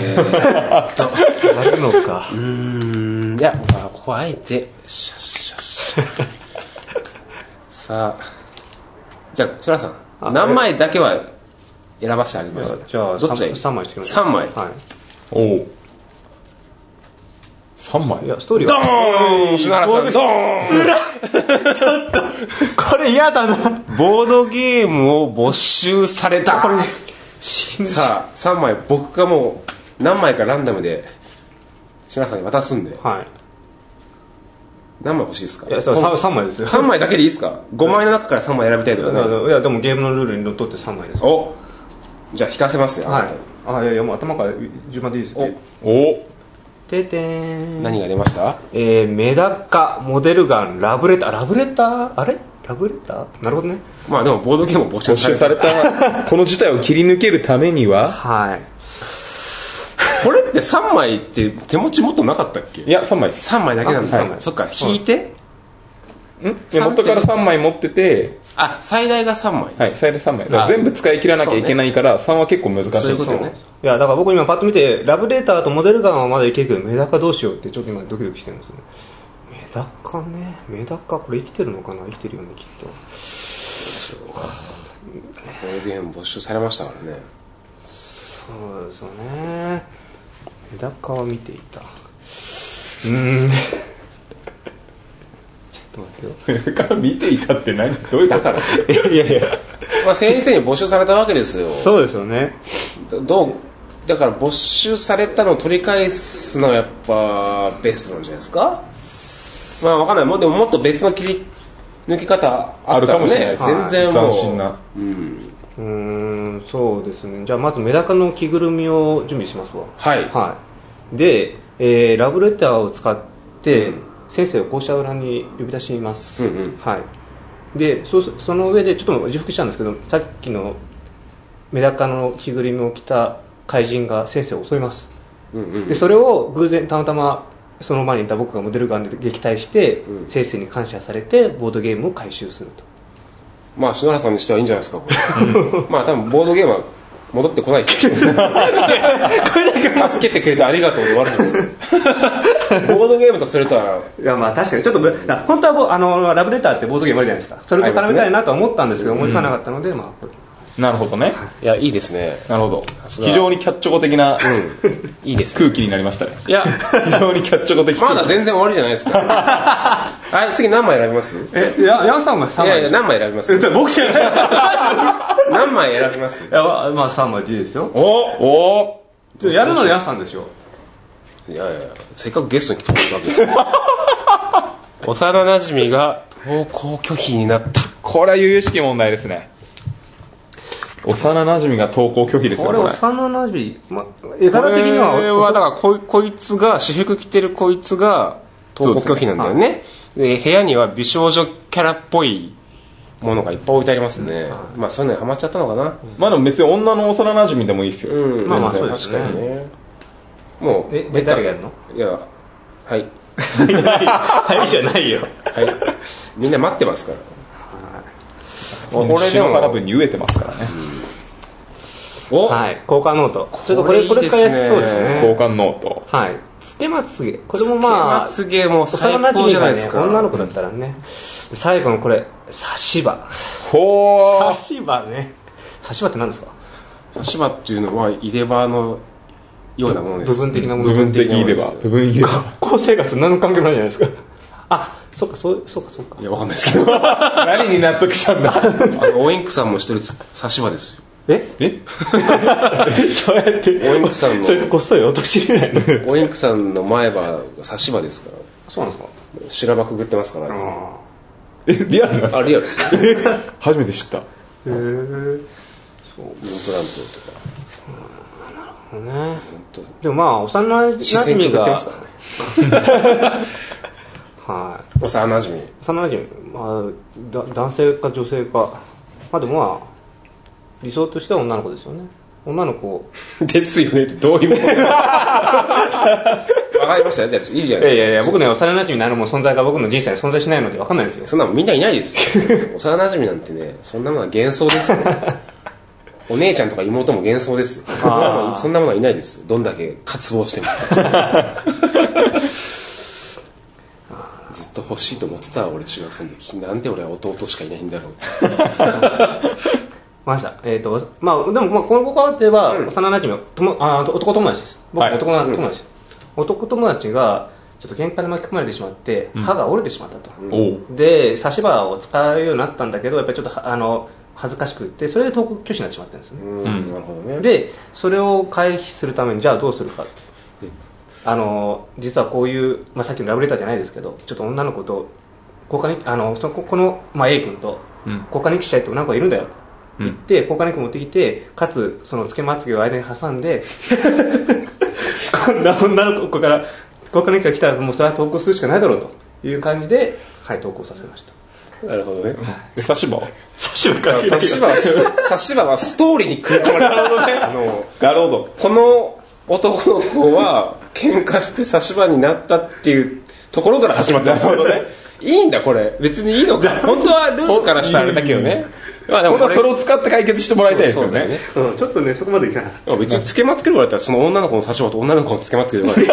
るのか。いや、ここはあえてシャッシャッシャさあ、じゃあ白さん、何枚だけは選ばせてあげます。 じゃあどっちがいい ？3枚してきましょう。 3枚。 はい。 おお。3枚。 いや、ストーリーはドーン。篠原さんドーン。 ちょっとこれ嫌だな。 ボードゲームを没収された。 これさあ3枚僕がもう何枚かランダムで篠原さんに渡すんで。 はい。 何枚欲しいですか？ いや、3枚ですよ。 3枚だけでいいですか？5枚の中から3枚選びたいとかね。 いや、でもゲームのルールにのっとって3枚です。 お、じゃあ引かせますよ。 はい。いや、もう頭から順番でいいですよ。 おててーん。 何が出ました？ メダカ、モデルガン、ラブレター。ラブレターあれラブレターなるほどね。 まあでもボードゲームを募集されたこの事態を切り抜けるためにははい。 これって3枚って手持ちもっとなかったっけ？ いや3枚です。 3枚だけなんですよ、 はい、 そっか、引いて元から3枚持ってて、 最大が3枚。 はい、最大3枚。だから全部使い切らなきゃいけないから、3は結構難しい。 そういうことね。 いや、だから僕今パッと見て、ラブレーターとモデルガンはまだいけるけど、メダカどうしようってちょっと今ドキドキしてるんですよね。メダカね。メダカ、これ生きてるのかな？生きてるよね、きっと。 ボードゲーム募集されましたからね。 そうですよね。メダカは見ていた。ちょっと待ってよ。 メダカ見ていたって何？どういうこと？だからいやいや。 まあ先生に募集されたわけですよ。 そうですよね。 だから募集されたのを取り返すのはやっぱベストなんじゃないですか。まあわかんない。でももっと別の切り抜き方あるかもしれない。全然もう斬新な。 そうですね。じゃあまずメダカの着ぐるみを準備しますわ。 はい。 はい。で、ラブレターを使って、先生を校舎裏に呼び出します。はい。で、その上でちょっと自服したんですけど、さっきのメダカの着ぐるみを着た怪人が先生を襲います。で、それを偶然たまたまその前にいた僕がモデルガンで撃退して、先生に感謝されてボードゲームを回収すると。 まあ篠原さんにしてはいいんじゃないですか。まあ多分ボードゲームは戻ってこない気がします。助けてくれてありがとうで終わるんです。ボードゲームとするとは。 いやまあ確かにちょっと本当はラブレターってボードゲームあるじゃないですか。それと絡めたいなと思ったんですけど、思いつかなかったので、まあ。 なるほどね。 いや、いいですね。 なるほど。非常にキャッチョコ的な、 いいです空気になりましたね。 いや、 非常にキャッチョコ的。 まだ全然終わりじゃないですか。はい、次何枚選びます？ ヤンさんが3枚。 いやいや、何枚選びます？ 僕じゃない。 何枚選びます？ いや、まあ3枚でいいですよ。 おやるのはヤンさんでしょ。 いやいや、せっかくゲストに来てもらったわけですよ。幼馴染が登校拒否になった。 これは由々しき問題ですね。幼馴染が登校拒否ですよ。 これ幼馴染、絵柄的にはこれはだからこいつが私服着てるこいつが登校拒否なんだよね。で部屋には美少女キャラっぽいものがいっぱい置いてありますね。まあそういうのにハマっちゃったのかな。 まあでも別に女の幼馴染でもいいですよ。 まあまあそうですね。 確かにね。もう誰がやるの？ いや、はい。 はいじゃないよ。 はい。みんな待ってますから。 これでも原文に飢えてますからね。 はい、交換ノート。ちょっとこれ使いやすそうですね。 交換ノート。 はい。つけまつげ。これもまあ、 つけまつげも最高じゃないですか。 女の子だったらね。最後のこれ、差し歯。 ほー。 差し歯ね。差し歯って何ですか？ 差し歯っていうのは入れ歯のようなものです。 部分的なもの。 部分的入れ歯。部分入れ歯。 学校生活何の関係もないじゃないですか。あ、そうか。 いや、わかんないですけど。 何に納得したんだ。 オインクさんもしてる差し歯ですよ。 そうやってオインクさんのそれでこっそり落とし入れないの？ オインクさんの前歯が差し歯ですから。 そうなんですか？ 白歯くぐってますから。 リアルな？ リアルです。 初めて知った。 そうインプラントとか。 ね。でもまあ幼馴染がはい。 幼馴染。 まあ男性か女性か。まあでもまあ理想としては女の子ですよね。女の子ですよねってどういうこと？わかりました。じゃあいいじゃないですか。 いや僕ね、幼馴染になるもん存在が僕の人生に存在しないので分かんないですよ。 そんなのみんないないですよ。幼馴染なんてね、そんなものは幻想ですよ。お姉ちゃんとか妹も幻想ですよ。そんなものはいないです。どんだけ渇望しても。ずっと欲しいと思ってた俺中学生の時。なんで俺は弟しかいないんだろうって。 ました。まあでもこのご家庭は幼馴染は男友達です。僕男友達。男友達がちょっと喧嘩に巻き込まれてしまって歯が折れてしまったと。で差し歯を使うようになったんだけどやっぱりちょっと恥ずかしくってそれで登校拒否になってしまったんですよね。 なるほどね。 でそれを回避するためにじゃあどうするか。実はこういう、さっきのラブレターじゃないですけどちょっと女の子と交換にこの、A 君と交換日記したいって女の子がいるんだよと言って、交換日記持ってきてかつそのつけまつげを間に挟んで女の子から他の人が来たらもうそれは投稿するしかないだろうという感じで、はい、投稿させました。 なるほどね。 差し歯はストーリーに組み込まれた。 なるほど。 この男の子は喧嘩して差し歯になったっていうところから始まったんですよね。いいんだこれ。別にいいのか。本当はルールからしたらあれだけどね。 まあでもそれを使って解決してもらいたいですよね。 ちょっとねそこまでいかなかった。 別につけまつけるぐらいだったらその女の子の差し歯と女の子のつけまつけるぐらい。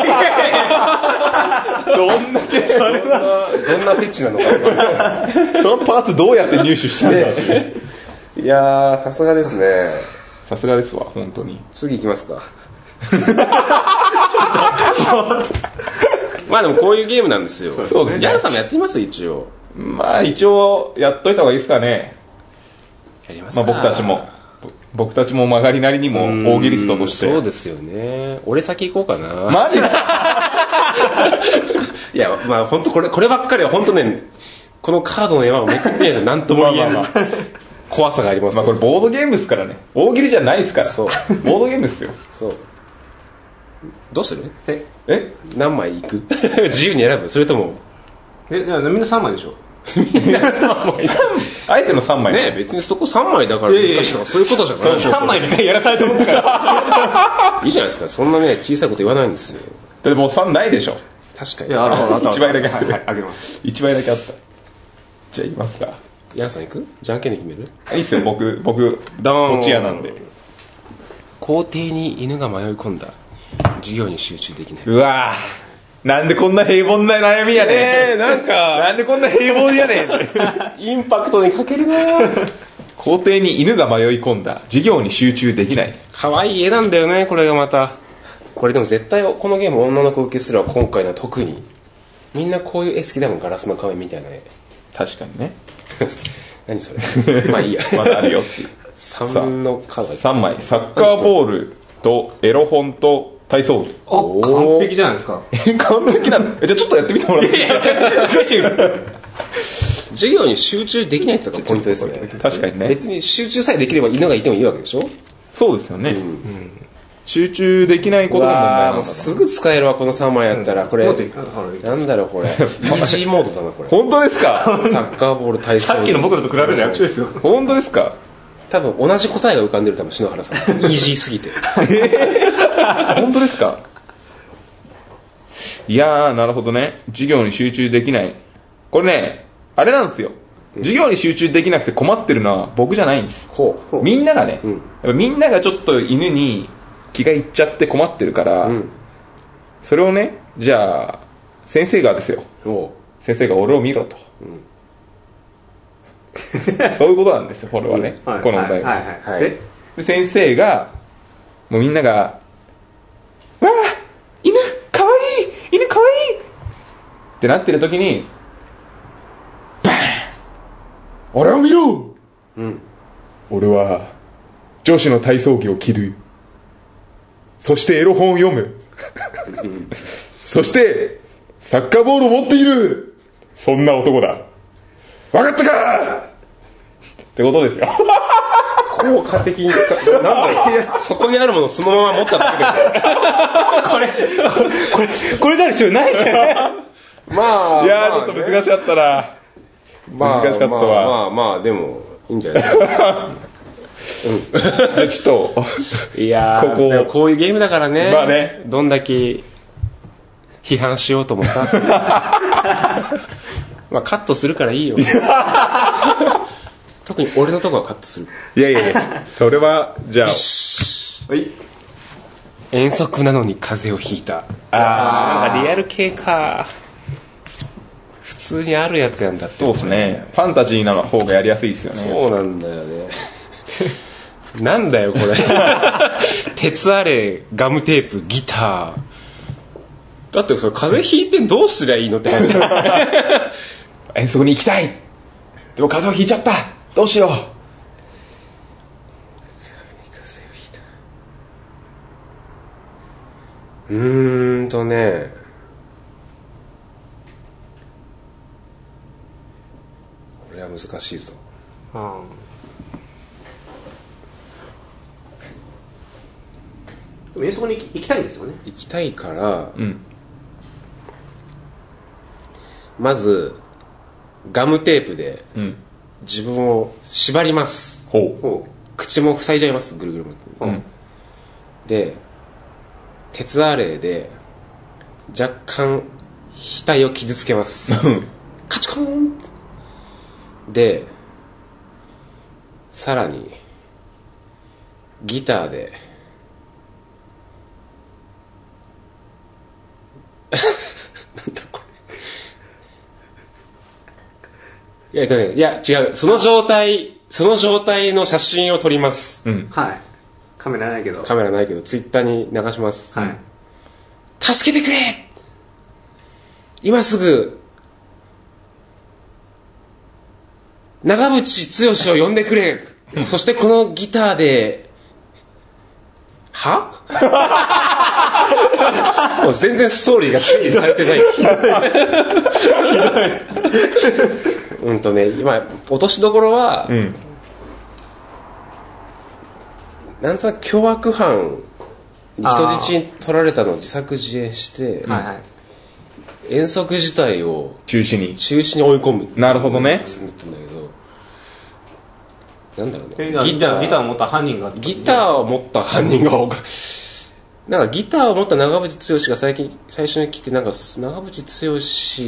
どんなフェチなのか。 そのパーツどうやって入手したんだ。 いやーさすがですね。 さすがですわ本当に。 次行きますか。まあでもこういうゲームなんですよ。 そうですね。 ヤンさんもやってみます一応。 まあ一応やっといた方がいいですかね。 やりますか。 まあ僕たちも曲がりなりにも大喜利ストとして。 そうですよね。俺先行こうかな。 マジで。 いやまあ本当こればっかりは本当ね、このカードの山をめくってなんとも言えない怖さがあります。 まあこれボードゲームですからね。大喜利じゃないですから。 そう。 ボードゲームですよ。 そう。どうする？ え？ 何枚いく？自由に選ぶ？それとも？ じゃあみんな3枚でしょ。 みんな3枚。あえての3枚ね。別にそこ3枚だから難しいとかそういうことじゃない。 3枚2回やらされてますから。 いいじゃないですか。そんなね小さいこと言わないんですよ。 でも3ないでしょ。 確かに。 いや 1枚だけあげます。 1枚だけあった。じゃあいきますか。 ヤンさん行く？じゃんけんで決める？ いいっすよ。僕どっちやなんで。 校庭に犬が迷い込んだ。授業に集中できない。 うわぁ、なんでこんな平凡な悩みやねん。なんでこんな平凡やねん。 インパクトに欠けるな。 校庭に犬が迷い込んだ。授業に集中できない。 可愛い絵なんだよね、これがまた。これでも絶対このゲーム女の子受けするわ、今回のは特に。みんなこういう絵好きだもん、ガラスの仮面みたいな絵。 確かにね。 何それ。まあいいや。 まだあるよっていう。 3のカード 3枚。サッカーボールとエロ本と体操着。 完璧じゃないですか。 完璧なの。じゃあちょっとやってみてもらっていい？ 授業に集中できないってのがポイントですね。 確かにね。 別に集中さえできれば犬がいてもいいわけでしょ。 そうですよね。集中できないことが問題なんだ。 もうすぐ使えるわこの3枚やったら。これなんだろうこれ。イージーモードだなこれ。 本当ですか？ サッカーボール体操着。 さっきの僕らと比べる役所ですよ。 本当ですか？ 多分同じ答えが浮かんでる多分篠原さん。イージーすぎて。 本当ですか？いやーなるほどね。授業に集中できない。これねあれなんですよ。授業に集中できなくて困ってるのは僕じゃないんです。みんながね、みんながちょっと犬に気がいっちゃって困ってるから、それをねじゃあ先生がですよ。先生が俺を見ろと。そういうことなんですよこれはね、このお題は。で先生がもうみんながわあ犬かわいい犬かわいいってなってる時にバーン俺を見ろ、俺は女子の体操着を着る、そしてエロ本を読むそしてサッカーボールを持っている、そんな男だ、分かったかってことですよ。 効果的に使ってなんだろう、そこにあるものをそのまま持っただけでこれなる必要ないですよね。 まあいやー、ちょっと難しかったな。難しかったわ。 まあでもいいんじゃないですか。 じゃあちょっといやーこういうゲームだからね。 まあね、 どんだけ批判しようともさまあカットするからいいよ。特に俺のとこはカットする。 いやそれはじゃあ遠足なのに風邪をひいた。なんかリアル系か。普通にあるやつやんだって。 そうですね。ファンタジーな方がやりやすいですよね。 そうなんだよね。なんだよこれ。鉄アレイ、ガムテープ、ギター。だってそれ風邪ひいてどうすりゃいいのって感じ。 遠足に行きたい。でも風邪をひいちゃった。どうしよう。風邪をひいた。ね。これは難しいぞ。 遠足に行きたいんですよね。 行きたいから、まずガムテープで自分を縛ります。口も塞いじゃいます、ぐるぐる巻き。で鉄アレイで若干額を傷つけますカチコーンで、さらにギターでなんだこれ、いや違う、その状態の写真を撮ります。 はい。カメラないけどツイッターに流します。はい。助けてくれ、今すぐ長渕剛を呼んでくれそしてこのギターではもう全然ストーリーが整理されてない今落としどころは、なんとなく凶悪犯に人質に取られたのを自作自演して、遠足自体を中止に追い込む。 なるほどね。 なんだろうね。 ギターを持った犯人がなんかギターを持った長渕剛が最初に来て、なんか長渕剛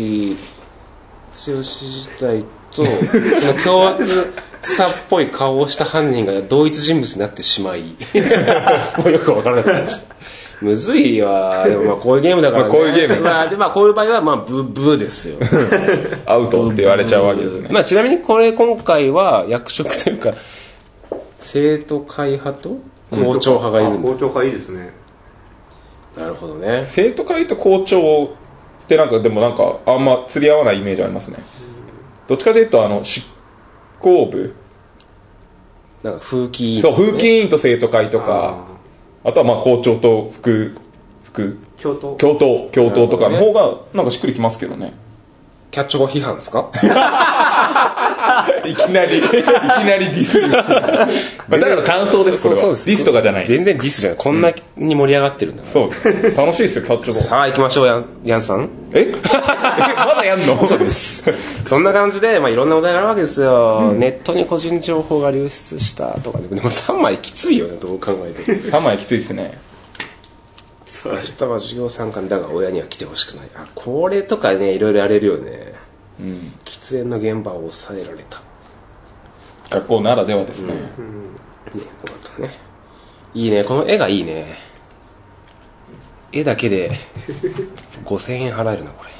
自体とその凶悪さっぽい顔をした犯人が同一人物になってしまいもうよくわからなくなりました。むずいわ。でもこういうゲームだからね。 こういうゲーム。 こういう場合はブーですよ。 アウトって言われちゃうわけですね。 ちなみに今回は役職というか生徒会派と校長派がいるんだ。 校長派いいですね。 なるほどね。 生徒会と校長ってでもあんま釣り合わないイメージありますね。どっちかというと執行部、 なんか風紀委員、 そう風紀委員と生徒会とか、あとは校長と教頭とかの方がなんかしっくりきますけどね。 キャッチボール批判ですかいきなりディスるだから感想です、これは。ディスとかじゃないです。 全然ディスじゃない。こんなに盛り上がってるんだから。 そうです。楽しいですよ、キャッチボール。 さあ行きましょう、ヤンさん。 まだやんの？ そうです。そんな感じで、いろんなお題があるわけですよ。ネットに個人情報が流出したとかでも3枚きついよね、どう考えても。 3枚きついですね。 明日は授業参観だが親には来てほしくない。これとかね、いろいろやれるよね。喫煙の現場を抑えられた。 学校ならではですね。 いいね、この絵がいいね。絵だけで5000円払えるな、これ。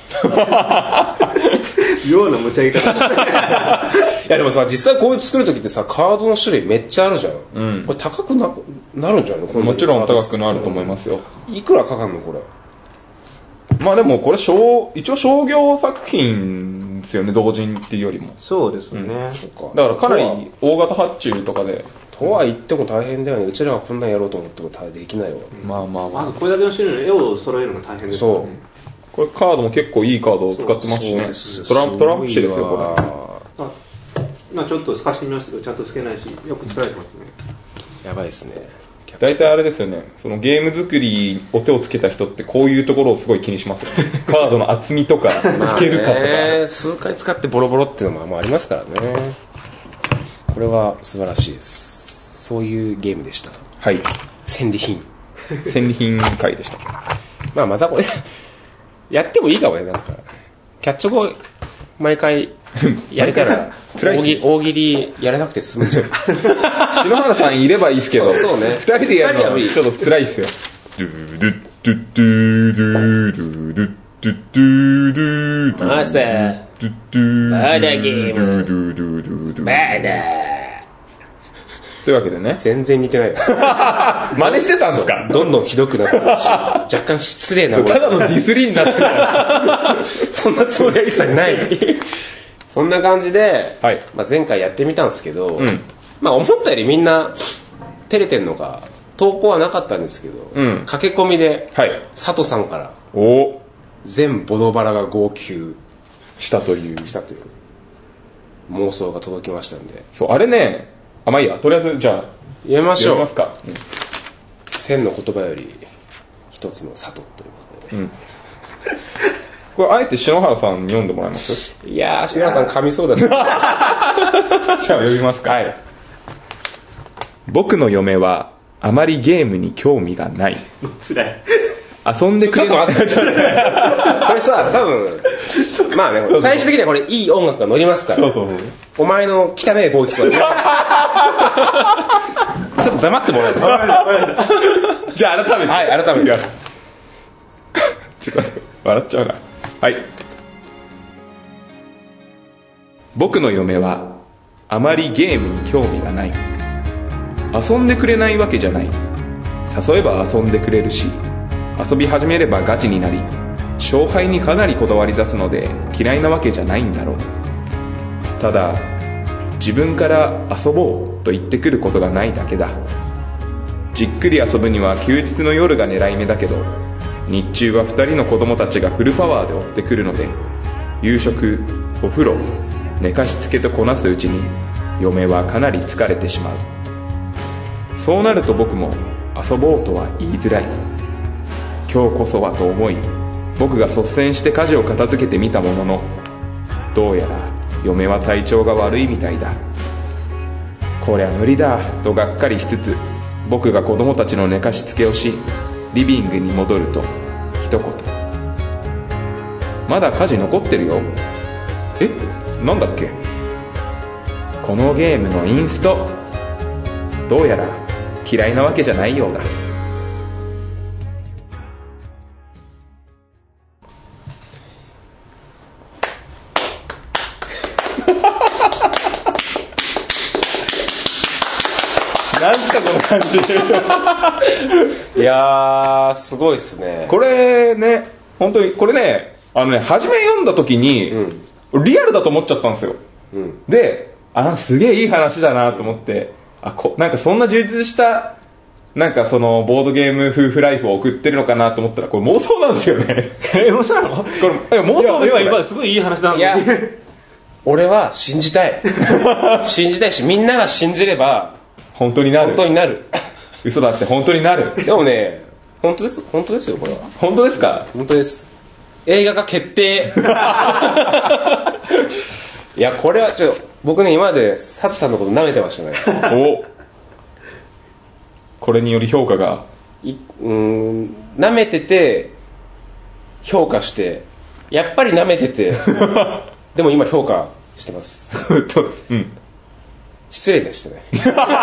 妙な持ち上げ方。 いやでもさ、実際こういう作るときってさ、カードの種類めっちゃあるじゃん。これ高くなるんじゃないの？ もちろん高くなると思いますよ。 いくらかかんのこれ？ でもこれ一応商業作品ですよね、同人っていうよりも。 そうですね。 だからかなり大型発注とかで。 とは言っても大変だよね。うちらがこんなんやろうと思ってもできないわ。 これだけの種類の絵を揃えるのが大変ですよね。 これカードも結構いいカードを使ってますしね。トランプ紙ですよ、これ。ちょっと透かしてみましたけど、ちゃんと透けないし、よく作られてますね。 やばいですね。 大体あれですよね、そのゲーム作りを手をつけた人ってこういうところをすごい気にしますよね。カードの厚みとか透けるかとか、 数回使ってボロボロっていうのもありますからね。これは素晴らしいです。そういうゲームでした。 はい。 戦利品会でした。 またこれやってもいいかもね。なんかキャッチボール毎回やれたら大喜利やらなくて済むんじゃん。 篠原さんいればいいですけど、 そうね、 2人でやるのはちょっと辛いですよ。 回してまだゲームまだというわけでね、 全然似てないよ。 真似してたんですか？ どんどんひどくなってるし、若干失礼な。 ただのディスりになってる。 そんなつもりは一切ない。そんな感じで、前回やってみたんですけど、思ったよりみんな照れてんのか、投稿はなかったんですけど、駆け込みで、佐藤さんから全ボドバラが号泣したという妄想が届きましたんで。 そう、あれね、まあいいや、とりあえずじゃあやりましょう。 やりますか。 千の言葉より一つの里ということで、ね、 これあえて篠原さんに読んでもらいます？ いやー、篠原さん噛みそうだしじゃあ読みますか。はい。僕の嫁はあまりゲームに興味がない。 つらい。 遊んでくれる。ちょっと待って。これさ、多分まあね、最終的にはこれいい音楽が乗りますから。そうお前の汚いボイスはちょっと黙ってもらえる。 じゃあ改めて。 はい、改めて。 ちょっと笑っちゃうな。はい。僕の嫁はあまりゲームに興味がない。遊んでくれないわけじゃない。誘えば遊んでくれるし、遊び始めればガチになり、勝敗にかなりこだわり出すので嫌いなわけじゃないんだろう。ただ自分から遊ぼうと言ってくることがないだけだ。じっくり遊ぶには休日の夜が狙い目だけど、日中は2人の子供たちがフルパワーで追ってくるので、夕食、お風呂、寝かしつけとこなすうちに嫁はかなり疲れてしまう。そうなると僕も遊ぼうとは言いづらい。今日こそはと思い、僕が率先して家事を片付けてみたものの、どうやら嫁は体調が悪いみたいだ。こりゃ無理だとがっかりしつつ、僕が子供たちの寝かしつけをし、リビングに戻ると一言、まだ家事残ってるよ。え、なんだっけ。このゲームのインスト。どうやら嫌いなわけじゃないようだ。なんすかこの感じいやー、すごいっすね。 これね、本当にこれね、初め読んだ時に、リアルだと思っちゃったんですよ、で、なんかすげえいい話だなと思って、なんかそんな充実したなんかそのボードゲーム夫婦ライフを送ってるのかなと思ったら、これ妄想なんですよね。 妄想なの？これ妄想ですよね。 今すごいいい話なのに。いや俺は信じたい信じたいし、みんなが信じれば本当になる。 本当になる。 嘘だって本当になる。 でもね、本当ですよ、これは。 本当ですか？ 本当です。映画化決定いや、これは僕ね、今までサトさんのこと舐めてましたね。 お、これにより評価が舐めてて評価して、やっぱり舐めててでも今評価してます失礼でしたね。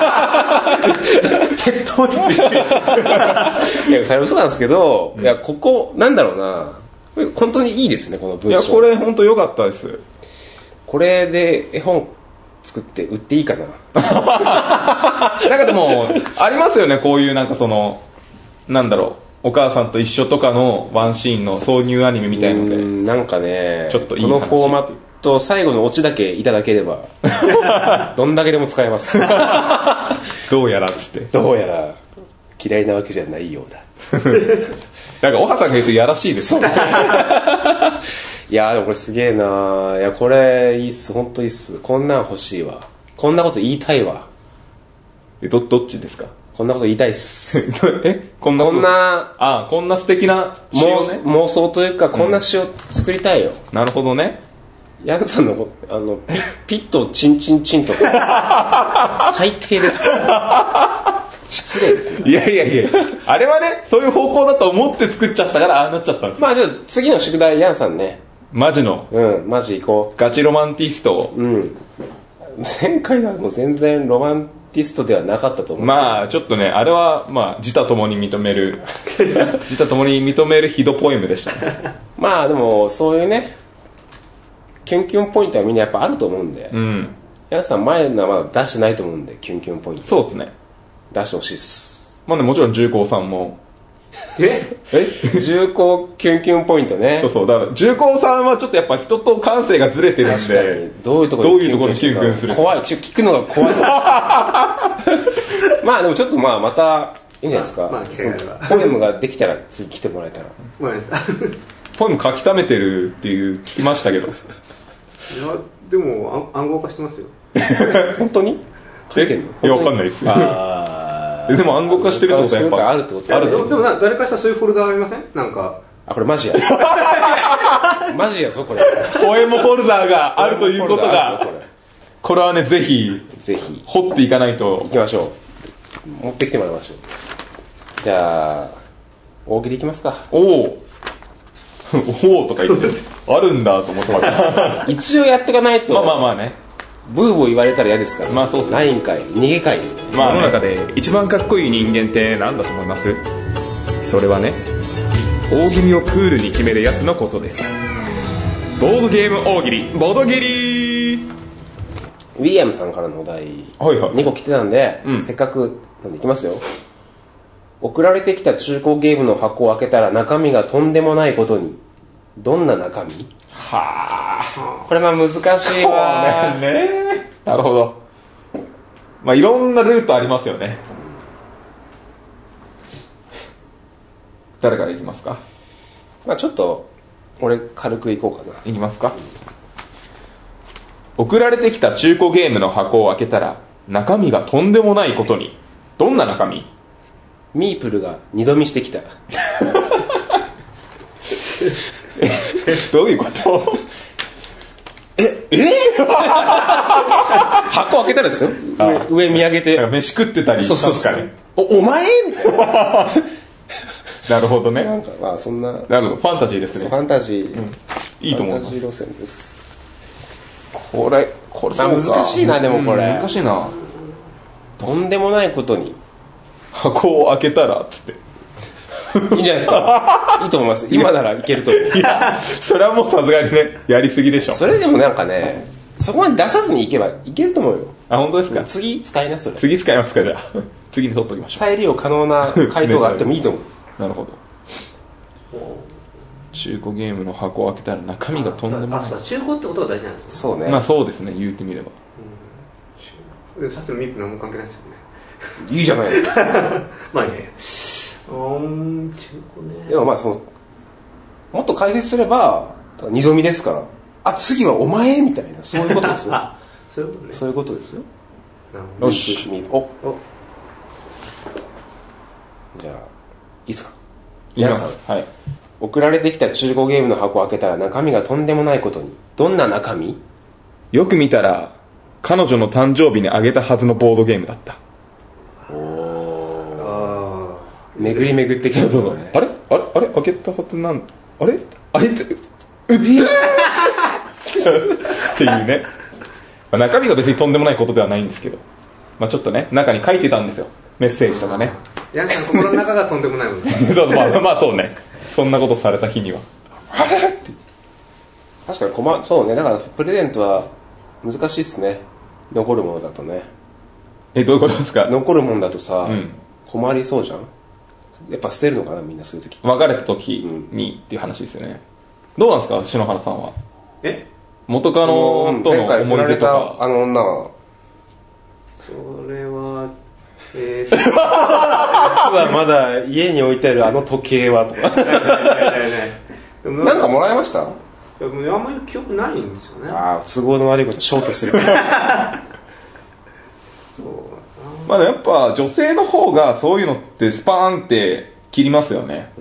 決闘的いや、それ嘘なんですけど、いや、ここなんだろうな、本当にいいですね、この文章。 いや、これ本当良かったです。 これで絵本作って売っていいかな。 なんかでもありますよね、こういうなんかそのなんだろう、お母さんと一緒とかのワンシーンの挿入アニメみたいので、 なんかね、 ちょっといいこのフォーマット最後のオチだけいただければどんだけでも使えますどうやらっつって、 どうやら嫌いなわけじゃないようだなんかおはさんが言うとやらしいですねいやでもこれすげえな。いや、これいいっす、本当いいっす。こんなん欲しいわ。こんなこと言いたいわ。 どっちですか？ こんなこと言いたいっすこんな素敵な詩をね、 妄想というか、こんな詩を作りたいよ。 なるほどね。 ヤンさんのピッとチンチンチンとか最低です失礼ですね。 いやあれはね、そういう方向だと思って作っちゃったからああなっちゃったんです。 まあじゃあ次の宿題、ヤンさんね、 マジのマジ行こう。ガチロマンティスト。 前回はもう全然ロマンティストではなかったと思う。 まあちょっとね、あれはまあ自他ともに認めるヒドポエムでしたね。 まあでもそういうね、キュンキュンポイントはみんなやっぱあると思うんで、ヤンさん前のはまだ出してないと思うんで、キュンキュンポイント。 そうですね、 出してほしいっす。 まあね、もちろん重工さんも重工キュンキュンポイントね。 そうだから重工さんはちょっとやっぱ人と感性がずれてるんで、 どういうところでキュンキュンする怖い。聞くのが怖いまあでもちょっとまたいいんじゃないですか、ポエムができたら次来てもらえたら。 ポエム書き溜めてるっていう聞きましたけど。いやでも暗号化してますよ本当に書いてんの？ いや、わかんないです。 でも暗号化してるってことはやっぱあるってことだよね。でも誰かしたらそういうフォルダありません？なんかこれマジやマジやぞこれ。 ポエムフォルダーがあるということが、これはね、ぜひ掘っていかないと。 行きましょう。持ってきてもらいましょう。じゃあ大喜利いきますか。 おおとか言ってあるんだと思ってます。 一応やっていかないと。 まあね、 ブーブー言われたら嫌ですから。 まあそうですね。 ないんかい、逃げかい。 世の中で一番かっこいい人間って何だと思います？それはね、大喜利をクールに決めるやつのことです。ボードゲーム大喜利、ボードギリ。 ウィリアムさんからのお題2個来てたんで、せっかくなんでいきますよ。送られてきた中古ゲームの箱を開けたら中身がとんでもないことに。どんな中身？ はあ、 これ難しいわね。なるほど。まあいろんなルートありますよね。誰からいきますか？ まあちょっと俺軽くいこうかな。 いきますか。送られてきた中古ゲームの箱を開けたら中身がとんでもないことに。どんな中身？ ミープルが二度見してきた。 どういうこと？ 箱開けたらですよ。上見上げて飯食ってたり。 そうお前みたいな。 なるほどね。 なんかまあそんな。 なるほど、ファンタジーですね。 ファンタジー、 いいと思います。 ファンタジー路線です。 これ難しいな。でもこれ、 難しいな。 とんでもないことに箱を開けたらつっていいんじゃないですか。いいと思います。今ならいけると思う。 いや、それはもうさすがにね、やりすぎでしょ。 それでもなんかね、そこまで出さずにいけばいけると思うよ。 あ、本当ですか？ 次使いな、それ。 次使いますか、じゃあ。次に取っときましょう。 再利用可能な回答があってもいいと思う。 なるほど。中古ゲームの箱を開けたら中身がとんでもない。 中古ってことが大事なんですね。 そうね。 まあそうですね、言ってみれば。 さっきのミップ何も関係ないですよね。 いいじゃないですか。 まあね。中古ね。 でもまあもっと解説すれば二度見ですから。あ、次はお前みたいな、そういうことですよ。 そういうことね。 そういうことですよ。 よし。 お。じゃあいいですか。 いきます。はい。 送られてきた中古ゲームの箱を開けたら中身がとんでもないことに。どんな中身？ よく見たら彼女の誕生日にあげたはずのボードゲームだった。 巡り巡ってきたぞね。 あれ開けたはずなんあれあいつっていうね。まあ、中身が別にとんでもないことではないんですけど、まあちょっとね、中に書いてたんですよ、メッセージとかね。 ヤンさんの心の中がとんでもないもんね。 そう、まあそうね、そんなことされた日には確かにそうね。だからプレゼントは難しいっすね、残るものだとね。 どういうことですか？ 残るものだとさ、困りそうじゃん。やっぱ捨てるのかな、みんなそういう時。 別れた時にっていう話ですよね。どうなんですか、篠原さんは。元カノとの思い出とか。 あの女はそれは実はまだ家に置いてあるあの時計はとかなんかもらいました？ あんまり記憶ないんですよね。 ああ、都合の悪いこと消去する。 まあやっぱ女性の方がそういうのってスパーンって切りますよね。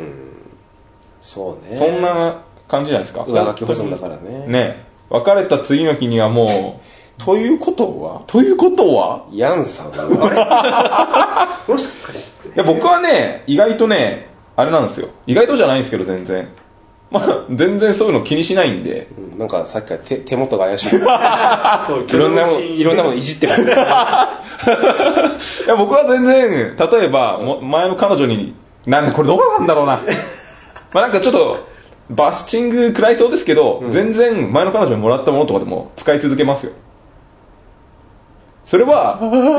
そうね。 そんな感じじゃないですか。 上書き保存だからね。 ね、別れた次の日にはもうということはヤンさんはもしかして、 いや僕はね、意外とね、あれなんですよ。意外とじゃないんですけど、全然。まあ、全然そういうの気にしないんで。 なんかさっきから手元が怪しい。そう、いろんなものいじってますね。いや、 僕は全然、例えば、前の彼女に、これどうなんだろうな。まあなんかちょっと、バッシング食らいそうですけど、全然前の彼女にもらったものとかでも使い続けますよ。それは、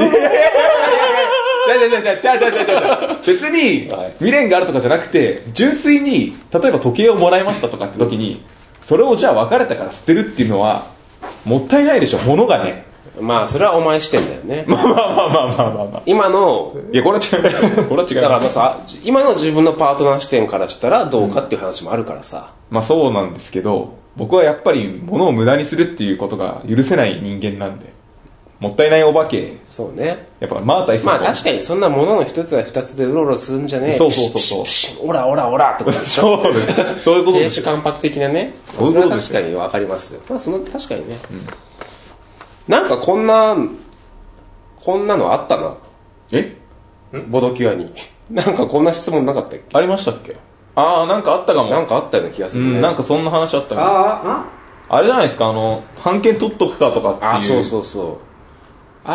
別に未練があるとかじゃなくて、純粋に例えば時計をもらいましたとかって時に、それをじゃあ別れたから捨てるっていうのはもったいないでしょ、物がね。 まあそれはお前視点だよね。 まあ今の、 いやこれは違うこれは違う。 だからさ、今の自分のパートナー視点からしたらどうかっていう話もあるからさ。 まあそうなんですけど、僕はやっぱり物を無駄にするっていうことが許せない人間なんで。 もったいないお化け。 そうね。 やっぱマータイさん。 まあ確かにそんなものの一つや二つでうろうろするんじゃねえ。 そうそうそうそう。 オラオラオラってことでしょ。 そうです。そういうことです。 亭主関白的なね。それは確かにわかりますよ。まあその確かにね。なんかこんなのあったな。ボドキュアに。なんかこんな質問なかったっけ？ ありましたっけ？ああ、なんかあったかも。 なんかあったような気がするね。 なんかそんな話あったかも。あれじゃないですか、版権取っとくかとかっていう。 あ、そうそうそう。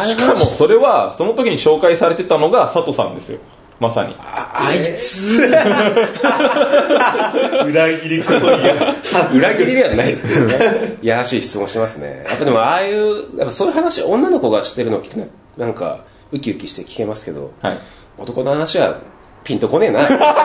しかもそれは、その時に紹介されてたのが佐藤さんですよ。まさに。 あいつ裏切り行為裏切りではないですけどね。いやらしい質問しますね。やっぱでもああいう、やっぱそういう話、女の子がしてるのを聞くのなんか、ウキウキして聞けますけど、 はい、 男の話はピンとこねえな。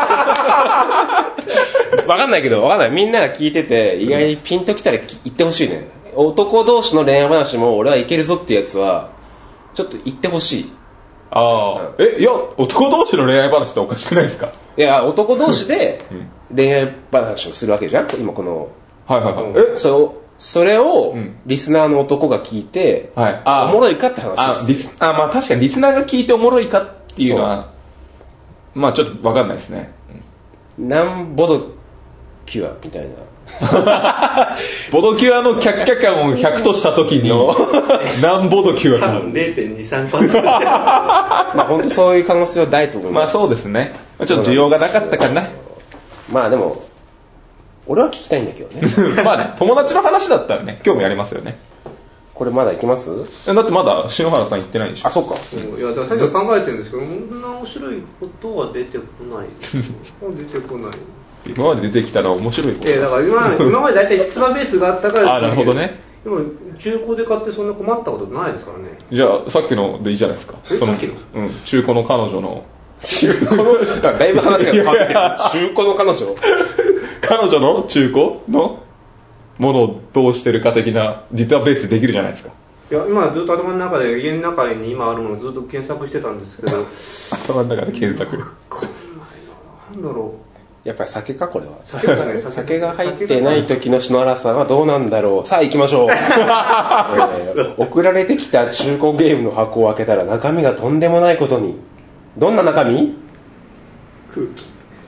わかんないけど、わかんない。みんなが聞いてて、意外にピンときたら言ってほしいね。男同士の恋愛話も俺はいけるぞっていうやつは、ちょっと言ってほしい。 ああ、いや、男同士の恋愛話っておかしくないですか？ いや、男同士で恋愛話をするわけじゃん、今この。 はいはいはい。 それを、リスナーの男が聞いて、おもろいかって話です。 まあ確かにリスナーが聞いておもろいかっていうのは、まあちょっとわかんないですね。 なんボドキュアみたいな。 ボドキュアのキャッキャ感を100とした時に何ボドキュア多分 0.23%。 まあ本当そういう可能性は大と思います。 まあそうですね。ちょっと需要がなかったかな。 まあでも俺は聞きたいんだけどね。 まあね、友達の話だったらね、興味ありますよね。 これまだ行きます？ だってまだ篠原さん言ってないでしょ。 あ、そうか。 いや、だから最近考えてるんですけど、こんな面白いことは出てこない。出てこない。 今まで出てきたら面白いこと。 だから今まで大体ツバベースがあったから。 あ、なるほどね。 でも中古で買ってそんな困ったことないですからね。 じゃあさっきのでいいじゃないですか。 さっきの？ 中古の彼女の。 中古のだいぶ話が変わってる。中古の彼女。 彼女の中古のものをどうしてるか的な実はベースできるじゃないですか。 いや、今ずっと頭の中で家の中に今あるものをずっと検索してたんですけど。 頭の中で検索。 なんだろう。 やっぱり酒かこれは。酒が入ってない時の篠原さんはどうなんだろう。さあ行きましょう。送られてきた中古ゲームの箱を開けたら中身がとんでもないことに。どんな中身？ 空気。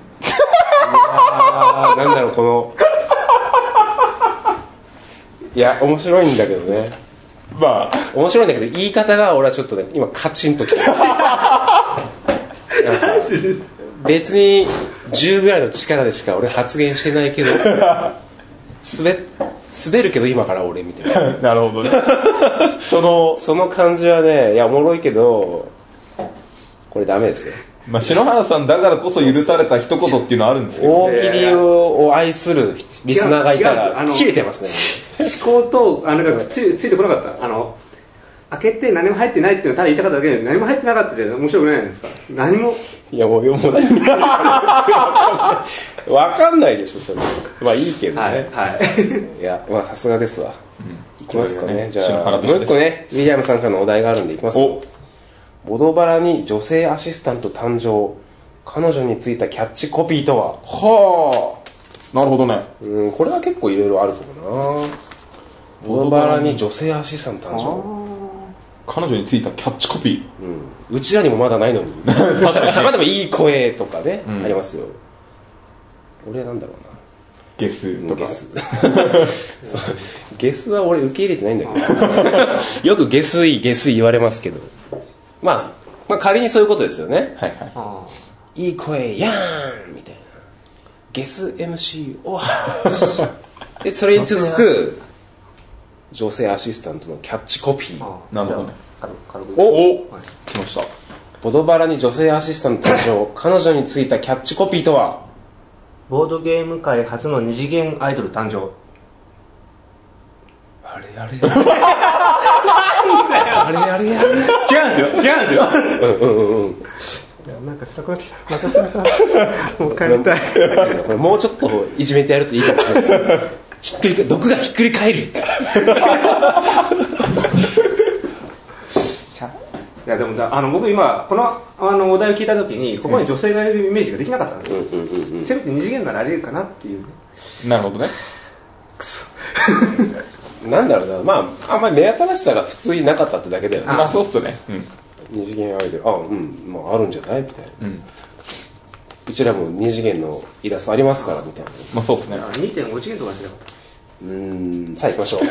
なんだろうこの。いや面白いんだけどね。 まあ面白いんだけど言い方が俺はちょっとね今カチンときてます。なんか別に10ぐらいの力でしか俺発言してないけど滑るけど今から俺みたいな。 なるほどね。 その感じはね、いやおもろいけどこれダメですよ。 まあ篠原さんだからこそ許された一言っていうのはあるんですけど、 大喜利を愛するリスナーがいたら切れてますね。思考とついてこなかった。開けて何も入ってないっていうのはただ言いたかっただけで何も入ってなかったじゃ面白くないじゃないですか。何も。 いやもう分かんないでしょそれ。まあいいけどね。 はい。 いやまあさすがですわ。いきますかね。じゃあもう一個ねウィリアムさんからのお題があるんでいきますよ。ボドバラに女性アシスタント誕生。彼女についたキャッチコピーとは。 はあ。なるほどね。 これは結構いろいろあるかもな。ボドバラに女性アシスタント誕生。 彼女についたキャッチコピー。うちらにもまだないのに。確かに。まあでもいい声とかね、ありますよ。俺はなんだろうな。 ゲスとか。 ゲスは俺受け入れてないんだけど。よくゲスい言われますけど。まあ仮にそういうことですよね。 はいはい。 いい声やーんみたいな。ゲス MC おはーでそれに続く女性アシスタントのキャッチコピー。 なるほどね。 来ました。ボドバラに女性アシスタント誕生。彼女についたキャッチコピーとは。 ボードゲーム界初の二次元アイドル誕生。 あれあれあれ違うんですよ。 なんか辛くなってきた。また辛くなってきた。もう帰りたい。 これもうちょっといじめてやるといいかもしれないです。毒がひっくり返るって。 いやでも僕今このお題を聞いた時にここに女性がいるイメージができなかったんですよ。せめて二次元ならあり得るかなっていう。 なるほどね。 くそ。 なんだろうな、まああんまり目新しさが普通になかったってだけだよね。 まあそうっすね。 二次元アイドル、まああるんじゃないみたいな。うちらも二次元のイラストありますからみたいな。 まあそうですね。 2.5 次元とかしなかった。 さあ行きましょう。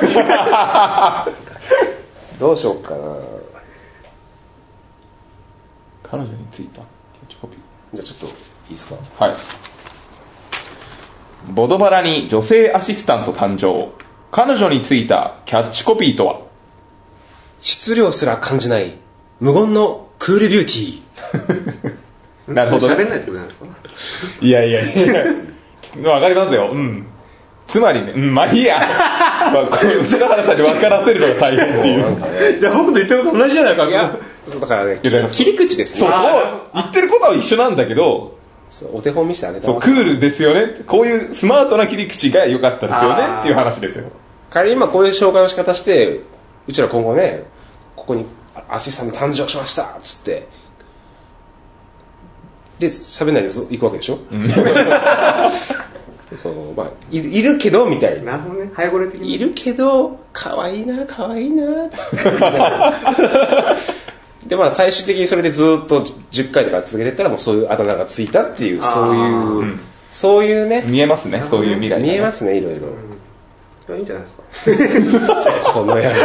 どうしようかな。 彼女についたキャッチコピー。 じゃあちょっといいですか。 はい。ボドバラに女性アシスタント誕生。彼女についたキャッチコピーとは？ 質量すら感じない無言のクールビューティー。なるほど、ね。 喋んないってことなんですか？ いやわかりますよ。つまりね、まあいいや。まあ、この内田原さんに分からせるのが大変っていう。 じゃあ僕と言ってること同じじゃないか。 いや、だからね、切り口ですね。 そう、言ってることは一緒なんだけど、 お手本見せてあげたそう、クールですよね。こういうスマートな切り口が良かったですよねっていう話ですよ。 仮に今こういう紹介の仕方して、うちら今後ね、ここにアシスタント誕生しましたっつって、で、喋んないで行くわけでしょ。そうまあ、いるけどみたいな。 なるほどね。早ごれ的に。 いるけど、可愛いなで、まあ最終的にそれでずっと10回とか続けてったらもうそういうあだ名がついたっていう、そういうね。 見えますね、そういう未来、 見えますね、いろいろ。 いいんじゃないですか。 この野郎。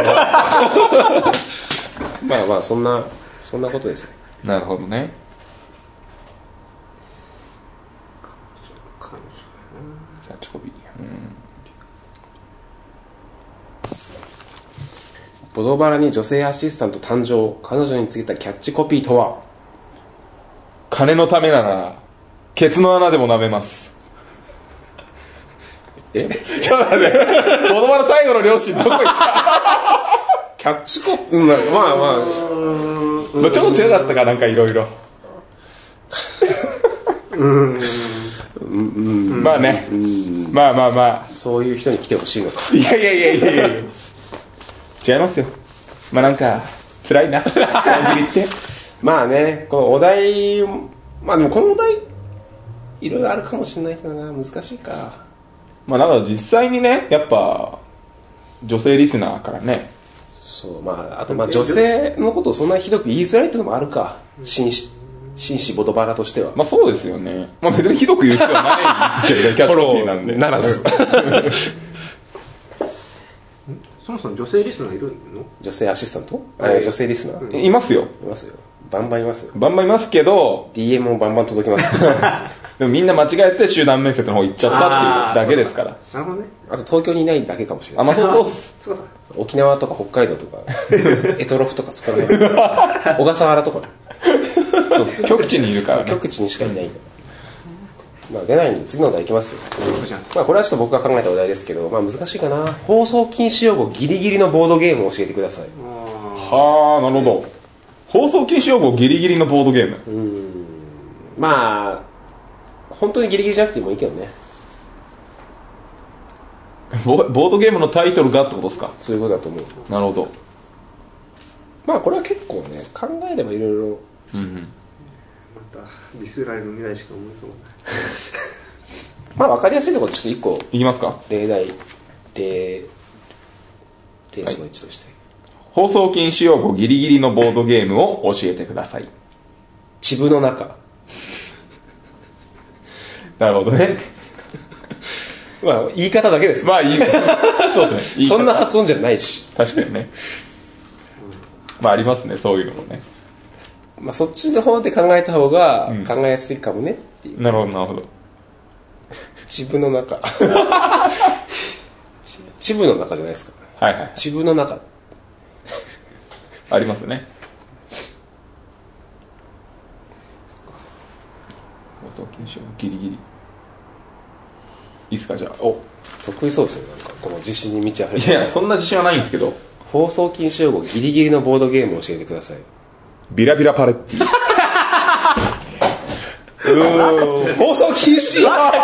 まあまあ、そんなことですよ。 なるほどね。キャッチコピー。 ボドバラに女性アシスタント誕生。彼女についたキャッチコピーとは？ 金のためならケツの穴でも舐めます。ちょっと待って、ボドバラ最後の両親どこ行った？ キャッチコピー、まあちょっと違かったかなんかいろいろ。まあね、まあそういう人に来てほしいのか。 いや違いますよ。まあなんか辛いな感じに言って。 まあね、このお題、まあでもこのお題いろいろあるかもしれないけどな、難しいか。 まあだから実際にね、やっぱ女性リスナーからね、 そう、まああとまあ女性のことをそんなにひどく言いづらいっていうのもあるか。紳士ボドバラとしては。 まあそうですよね。まあ別にひどく言う必要はないんですけどね、キャッチコピーなんで。 ならず。 そもそも女性リスナーいるの？ 女性アシスタント？女性リスナー？ いますよ。 いますよ。バンバンいますよ。 バンバンいますけど、 DM もバンバン届きます。 でもみんな間違えて集団面接の方行っちゃったっていうだけですから。 なるほどね。 あと東京にいないだけかもしれない。 まあそうっす。 そう沖縄とか北海道とか、エトロフとかそこら辺。小笠原とか。 極地にいるからね。 極地にしかいないから。まあ出ないんで次のお題いきますよ。まあこれはちょっと僕が考えたお題ですけど、まあ難しいかな。放送禁止用語ギリギリのボードゲームを教えてください。 はあ、なるほど。放送禁止用語ギリギリのボードゲーム。 まあ本当にギリギリじゃなくてもいいけどね。 ボードゲームのタイトルがってことですか？ そういうことだと思う。 なるほど。 まあこれは結構ね、考えればいろいろ。 またディスられる未来しか思いそう。 まあ分かりやすいところでちょっと1個いきますか。 例スの1として、 放送禁止用語ギリギリのボードゲームを教えてください。 チブの中。 なるほどね。 まあ言い方だけです。 まあいい。そうですね。 そんな発音じゃないし。 確かにね。まあありますね、そういうのもね。 まあそっちの方で考えた方が考えやすいかもねっていう。 なるほどなるほど。 チブの中。チブの中じゃないですか。 はいはい。 チブの中。 ありますね。放送禁止用語ギリギリ。いいっすか、じゃあ。 得意そうですよ、なんかこの自信に満ち溢れて。 いやそんな自信はないんですけど。 放送禁止用語ギリギリのボードゲームを教えてください。 ビラビラパレッティ。 放送禁止。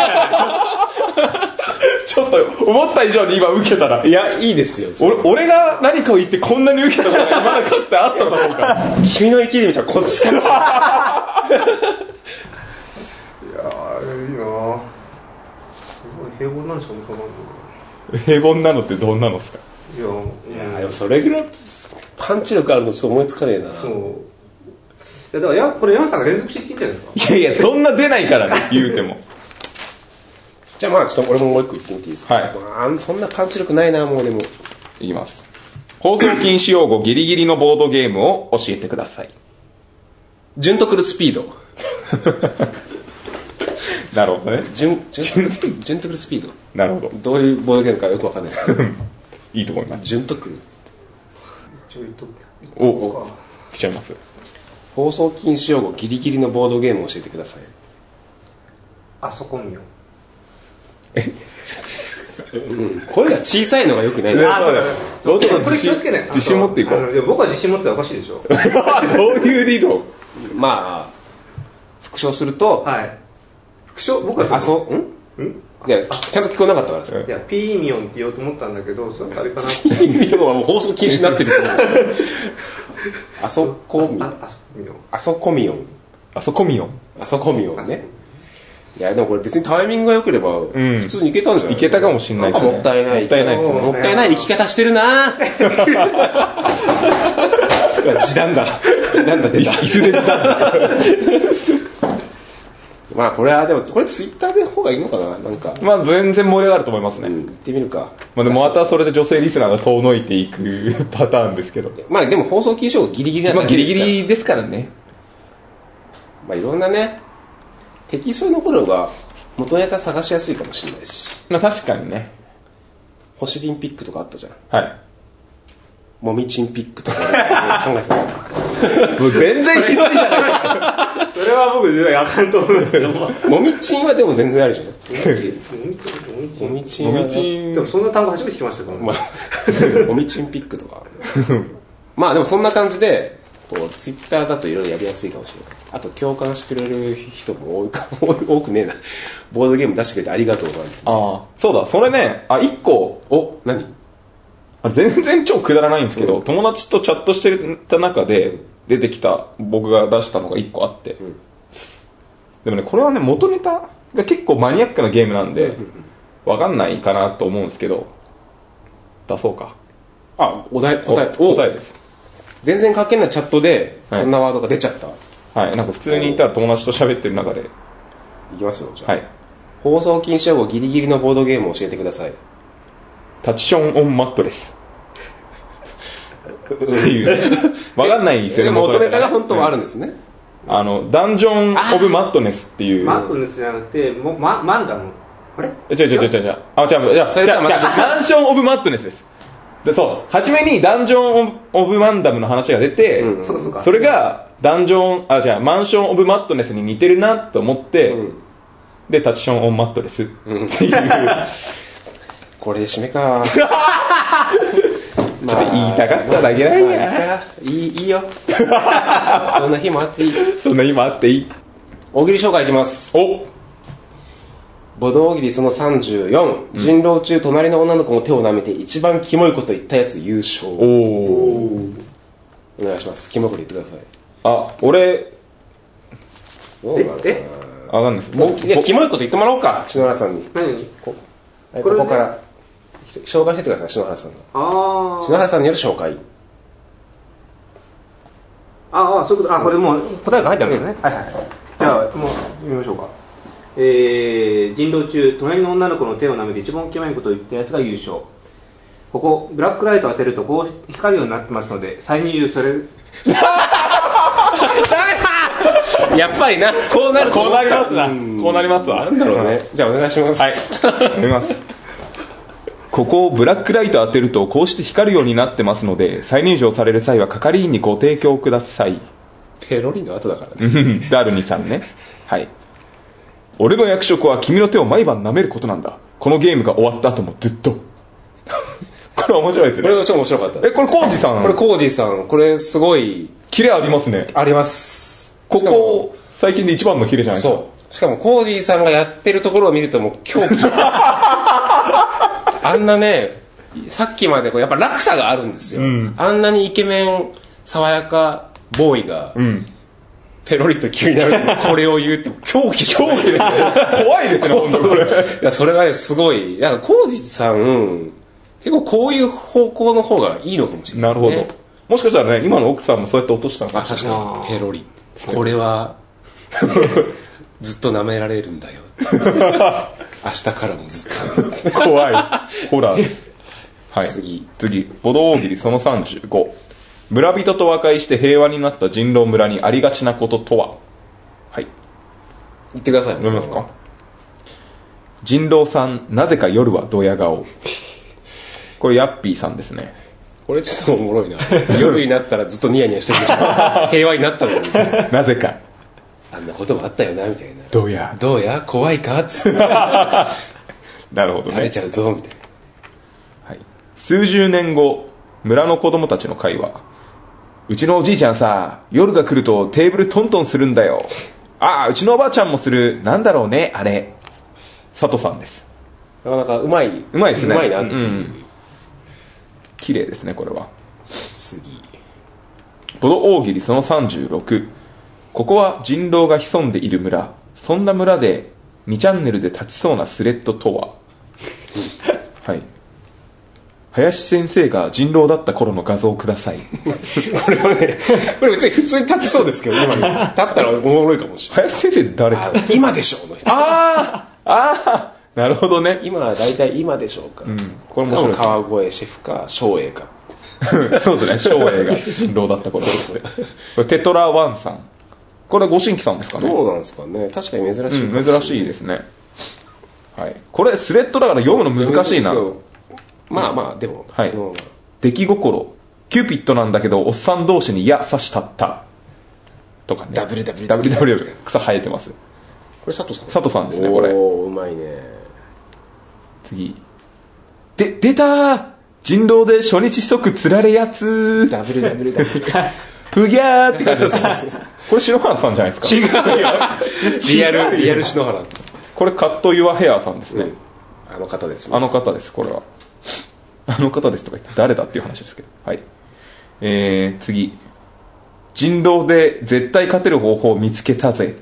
ちょっと思った以上に今受けたら。 いや、いいですよ。 俺が何かを言ってこんなに受けたことが今までかつてあっただろうか。 君の生きる道はこっちかもしれない。 いやー、いいなー。すごい平凡なんしか思い浮かばんの。 平凡なのってどんなのですか？ でもそれぐらいパンチ力あるのちょっと思いつかねえな。 そう。だからこれヤンさんが連続して言ってんじゃないですか。 いやそんな出ないからね、言うても。 じゃあまあちょっと俺ももう一個言ってみていいですか。はい。そんなパンチ力ないな、もうでも。 いきます。放送禁止用語ギリギリのボードゲームを教えてください。 ジュンとくるスピード。 なるほどね。 ジュンとくるスピード。 なるほど。 どういうボードゲームかよくわかんないですけど。 いいと思います。 ジュンとくる。 お、来ちゃいます。 放送禁止用語ギリギリのボードゲームを教えてください。 あそこみよ。 声が小さいのがよくない。 そうだ。これ気をつけない。自信持っていこう。 僕は自信持ってたらおかしいでしょ。 どういう理論？ まあ復唱すると、 はい。復唱僕はいやちゃんと聞こえなかったからさ。 いやピーミヨンって言おうと思ったんだけど、それあれかな。 ピーミヨンはもう放送禁止になってると思う。あそこみよん。あそこみよん。 あそこみよん。 あそこみよんね。いやでもこれ別にタイミングが良ければ普通にいけたんじゃない？ いけたかもしれないですね。 もったいない。もったいないですね。もったいない生き方してるな。時短だ出た。 椅子で時短だ。 まあこれはでもこれツイッターで方がいいのかな、なんか。 まあ全然盛り上がると思いますね。 行ってみるか。 まあでもまたそれで女性リスナーが遠のいていくパターンですけど。 まあでも放送禁止用語ギリギリなんまあギリギリですからね。 まあいろんなね。テキストの頃が元ネタ探しやすいかもしれないし。 まあ確かにね。 星リンピックとかあったじゃん。 はい。 もみちんピックとか考えてた。 もう全然ひどいじゃない。 それは僕あかんと思うんですけど。 もみちんはでも全然あるじゃん。もみちんは。 でもそんな単語初めて聞きましたからね。 まあ、もみちんピックとか。まあでもそんな感じで。ツイッターだといろいろやりやすいかもしれない。あと共感してくれる人も多くねえな。ボードゲーム出してくれてありがとうございます。 ああ、そうだ、それね、1個。 何？ 全然超くだらないんですけど、友達とチャットしてた中で出てきた僕が出したのが1個あって。でもね、これはね、元ネタが結構マニアックなゲームなんで、わかんないかなと思うんですけど、出そうか。 答えです。全然関係ないチャットでそんなワードが出ちゃった。 はい、なんか普通にいたら友達と喋ってる中で。 いきますよ、じゃあ。 はい。 放送禁止用語ギリギリのボードゲームを教えてください。 タッチションオンマットレス。っていう。わかんないですよね。 でも元ネタが本当はあるんですね。 ダンジョンオブマットネスっていう。 マットネスじゃなくて、マンダム。あれ？ 違う。ダンジョンオブマットネスです。でそう初めにダンジョンオブマンダムの話が出て、それがマンションオブマットネスに似てるなと思って、でタッチションオンマットレスっていう、 これで締めか。 ちょっと言いたかっただけだよ。 いいよ。そんな日もあっていい。 そんな日もあっていい。 大喜利紹介いきます。ボド大喜利その34、人狼中隣の女の子の手を舐めて一番キモいこと言ったやつ優勝。お願いします。キモいこと言ってください。 俺わかんないです。いや、キモいこと言ってもらおうか、篠原さんに。 何？ ここから紹介してください、篠原さんが。篠原さんによる紹介。 そういうこと。これもう答えが入ってあるんですね。はい。じゃあもう読みましょうか。人狼中隣の女の子の手を舐めて一番キモいことを言ったやつが優勝。ここブラックライトを当てるとこう光るようになってますので再入手される。 やっぱりな、こうなりますな。こうなりますわ。 なんだろうね。じゃあお願いします。 はい。読みます。ここをブラックライトを当てるとこうして光るようになってますので再入場される際は係員にご提供ください。 ペロリの後だからね。 ダルニさんね。はい。俺の役職は君の手を毎晩舐めることなんだ。このゲームが終わった後もずっと。これ面白いですね。 これが超面白かった。 これコウジさん。 これコウジさん。これすごいキレありますね。 あります。 ここ最近で一番のキレじゃないですか。 そう。しかもコウジさんがやってるところを見るともう狂気。あんなね、さっきまでやっぱ落差があるんですよ。あんなにイケメン爽やかボーイが。ペロリと急になるこれを言うって狂気で怖いですね。 いやそれがねすごいなんかコウジさん結構こういう方向の方がいいのかもしれない、ね、 なるほど。もしかしたらね、今の奥さんもそうやって落としたのかもしれない。 確かにペロリ、これはずっと舐められるんだよ明日からもずっと怖いホラーです。はい、 次ボド大喜利その35、村人と和解して平和になった人狼村にありがちなこととは。はい、 言ってください。 読みますか。人狼さん、なぜか夜はドヤ顔。これヤッピーさんですね。 これちょっとおもろいな夜になったらずっとニヤニヤしてるでしょ平和になったのになぜかあんなこともあったよなみたいな。 どうや怖いかっつってなるほどね。 食べちゃうぞみたいな。 はい、数十年後、村の子供たちの会話。うちのおじいちゃんさ、夜が来るとテーブルトントンするんだよ。ああ、うちのおばあちゃんもする。なんだろうねあれ。佐藤さんです。 なかなかうまいですね。 うまいなっていう、 綺麗ですねこれは。 次、 ボド大喜利その36、ここは人狼が潜んでいる村。そんな村で2チャンネルで立ちそうなスレッドとは。はい、林先生が人狼だった頃の画像をくださいこれはね、これ別に普通に立ちそうですけど、今に立ったらおもろいかもしれない。 林先生って誰ですか。 今でしょうの人。 ああ、なるほどね。 今は大体今でしょうか、 これ面白いですね。 川越シェフか照英かそうですね、照英が人狼だった頃ですね。これテトラワンさん、これご新規さんですかね。 どうなんですかね、確かに珍しい、 珍しいですね。はい、これスレッドだから読むの難しいな。 まあまあでも、 はい、出来心キューピッドなんだけどおっさん同士に矢刺したったとかね。WWW 草生えてます。 これ佐藤さんですね。これおーうまいね。 次で出たー、人狼で初日即釣られやつ WWW ふぎゃーって感じです。これ篠原さんじゃないですか。 違うよリアル篠原。 これカットユアヘアさんですね、 あの方ですね。 あの方です。これはあの方ですとか言って誰だっていう話ですけど。はい、次、人狼で絶対勝てる方法を見つけたぜ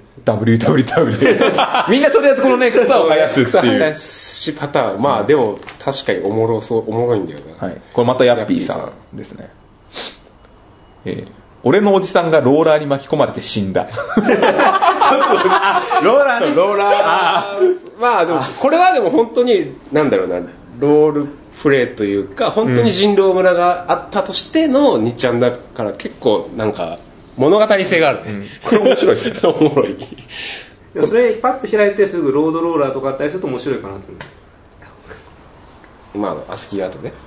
WWW みんなとりあえずこのね草を生やすっていう草生やしパターン。まあでも確かにおもろいんだよな、 はい、これまたヤッピーさんですね。俺のおじさんがローラーに巻き込まれて死んだローラーね。 ローラーまあでもこれはでも本当になんだろうな、ロールプレイというか本当に人狼村があったとしての2ちゃんだから結構なんか物語性があるね、 これ面白いですねおもろい。 それパッと開いてすぐロードローラーとかあったりすると面白いかなと思う。 まあアスキーアートね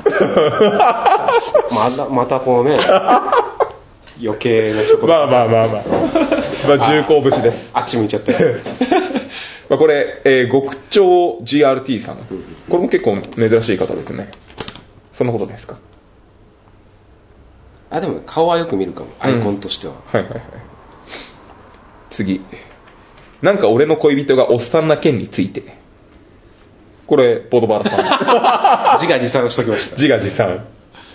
またこのね余計な一言。 まあ重工節です。 あっち向いちゃったよまあこれ、極長 GRT さん、これも結構珍しい方ですね。そんなことですか。 あでも顔はよく見るかも、アイコンとしては、 はいはいはい。次、なんか俺の恋人がおっさんな件について。これボドバラさん自画自賛しときました。 自画自賛。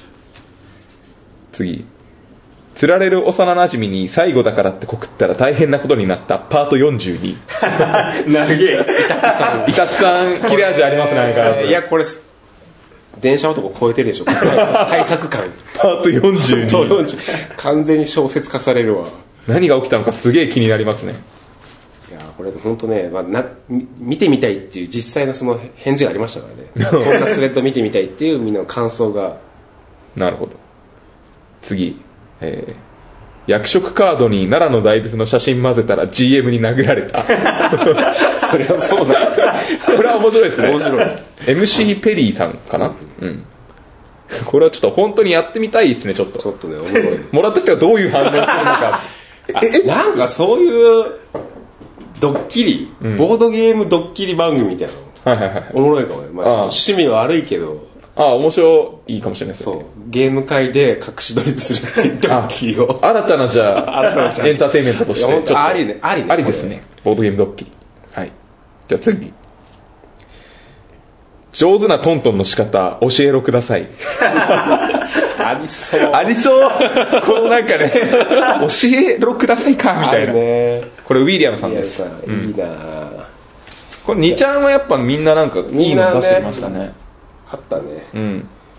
次、釣られる幼馴染に最後だからって告ったら大変なことになったパート42 長えイタツさん切れ味ありますね。なんかいやこれ電車男超えてるでしょ対策感パート42 完全に小説化されるわ。 何が起きたのかすげえ気になりますね。 いやこれ本当ね、見てみたいっていう実際のその返事がありましたからねこんなスレッド見てみたいっていうみんなの感想が。 なるほど。次、役職カードに奈良の大仏の写真混ぜたら GM に殴られたそれはそうだこれは面白いですね。 面白い。 MC ペリーさんかな、これはちょっと本当にやってみたいですね。ちょっとねおもろいもらった人がどういう反応するのかなんかそういうドッキリ、ボードゲームドッキリ番組みたいなの、おもろいかもね。まあちょっと趣味は悪いけど面白いかもしれないですね。 そうゲーム界で隠し撮りするっていうドッキリを新たなじゃあエンターテインメントとしてちょっとありねありですね。ボードゲームドッキリ。はい、じゃあ次、上手なトントンの仕方教えろくださいありそうありそうこのなんかね教えろくださいかみたいな、 ね、 これウィリアムさんです。 いいな、 これ2ちゃんはやっぱみんななんかいいの出してきましたね。 あったね。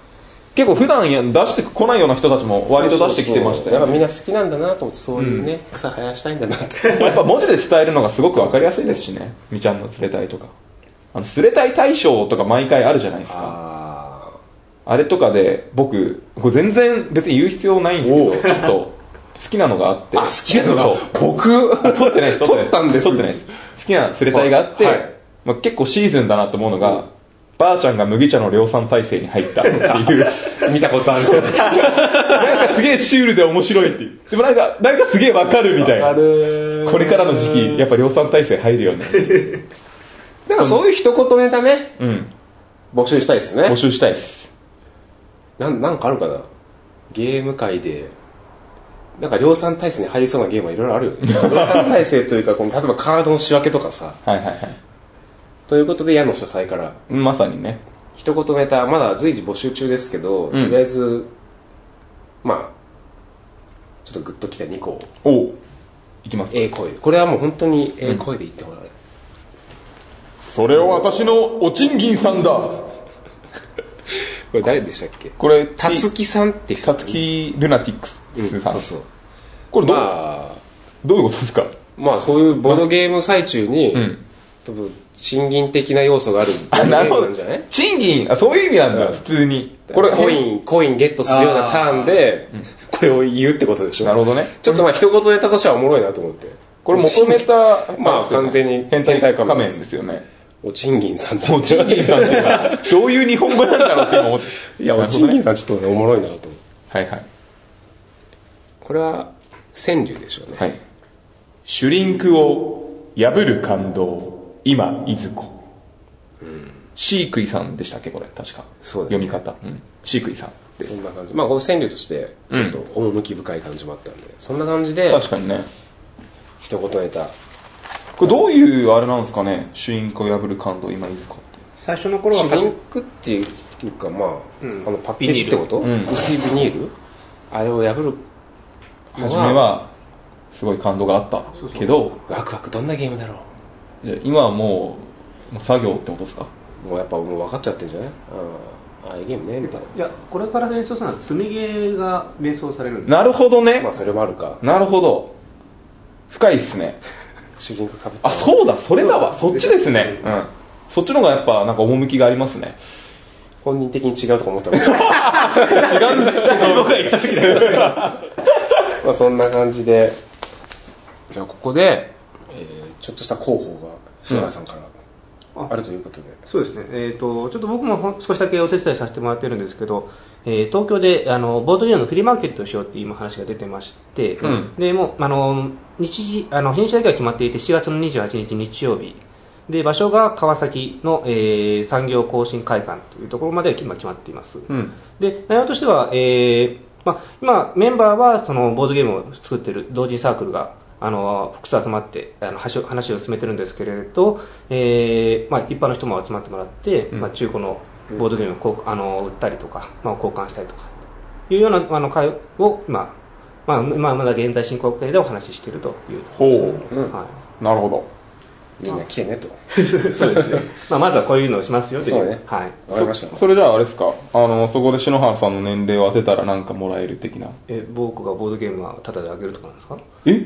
結構普段出してこないような人たちも割と出してきてましたよね。 やっぱみんな好きなんだなと思って、そういうね、草生やしたいんだなってやっぱ文字で伝えるのがすごく分かりやすいですしね。みちゃんのスレタイとかスレタイ大賞とか毎回あるじゃないですか。あれとかで僕これ全然別に言う必要ないんですけど、ちょっと好きなのがあって。 好きなのが僕撮ってないです。 撮ったんです。 撮ってないです。好きなスレタイがあって、結構シーズンだなと思うのが、ばあちゃんが麦茶の量産体制に入ったっていう見たことあるんですよ。 なんかすげえシュールで面白いっていう。でもなんかすげえわかるみたいな。これからの時期やっぱ量産体制入るよね。 なんかそういう一言ネタね、募集したいですね。 募集したいです。 なんかあるかな、ゲーム界でなんか量産体制に入りそうなゲームはいろいろあるよね。量産体制というか、例えばカードの仕分けとかさ。 はいはいはい。 ということで矢の書斎からまさにね、 一言ネタまだ随時募集中ですけど、とりあえずまあちょっとグッときた2個をいきます。 声で、これはもう本当に声で言ってもらう、 それを私のおちんぎんさんだ。これ誰でしたっけ。 これたつきさんって人、 たつきルナティックスさん、 そうそう。 これどういうことですか。 まあそういうボードゲーム最中に、多分賃金的な要素があるなるほど。賃金、そういう意味なんだ、普通に。 これコインゲットするようなターンでこれを言うってことでしょ。 なるほどね。 ちょっとまあ一言ネタとしてはおもろいなと思って。 これ元ネタまあ完全に変態仮面ですよね。 おちんぎんさんだ。 おちんぎんさんってどういう日本語なんだろうって今思って。 いや、おちんぎんさんちょっとおもろいなと思って。 はいはい。 これは川柳でしょうね。 はい。シュリンクを破る感動。今いずこ、シークイさんでしたっけこれ確か。そうだね、読み方、シークイさんです。 そんな感じ。まあこの川柳としてちょっと趣深い感じもあったんで、そんな感じで確かにね。 一言ネタ。 これどういうあれなんですかね。シュリンクを破る感動今いずこって。 最初の頃はシュリンクっていうかまあ、パッケージってこと、薄いビニール、あれを破る。 初めはすごい感動があったけど、 ワクワクどんなゲームだろう。 今はもう作業ってことですか。 もうやっぱもう分かっちゃってるんじゃない。ああいうゲームねみたいな。 いや、これから連想するのは積みゲーが連想されるんです。 なるほどね。 まあそれもあるか。 なるほど、深いっすね。 シュリンクかぶった。 そうだ、それだわ。そっちですね。そっちの方がやっぱなんか趣がありますね。 本人的に違うとか思ったの違うんですけど僕が言った時だよ。 まあそんな感じで、じゃあここでちょっとした広報が篠原さんからあるということで、 そうですね、ちょっと僕も少しだけお手伝いさせてもらってるんですけど、東京でボードゲームのフリーマーケットをしようっていう今話が出てまして、でもう日にちだけは決まっていて7月の28日日曜日で、場所が川崎の、産業更新会館というところまで今決まっています、で内容としては、今メンバーはそのボードゲームを作っている同時サークルが複数集まって話を進めてるんですけれど、一般の人も集まってもらって、中古のボードゲームを売ったりとか、交換したりとかいうような会をまだ現在進行形でお話ししているというところですね。 なるほど。 みんな来てねと。 そうですね。まずはこういうのをしますよという。 そうね。 はい。 わかりました。 それじゃああれですか。そこで篠原さんの年齢を当てたらなんかもらえる的な。 僕がボードゲームはタダであげるとかなんですか。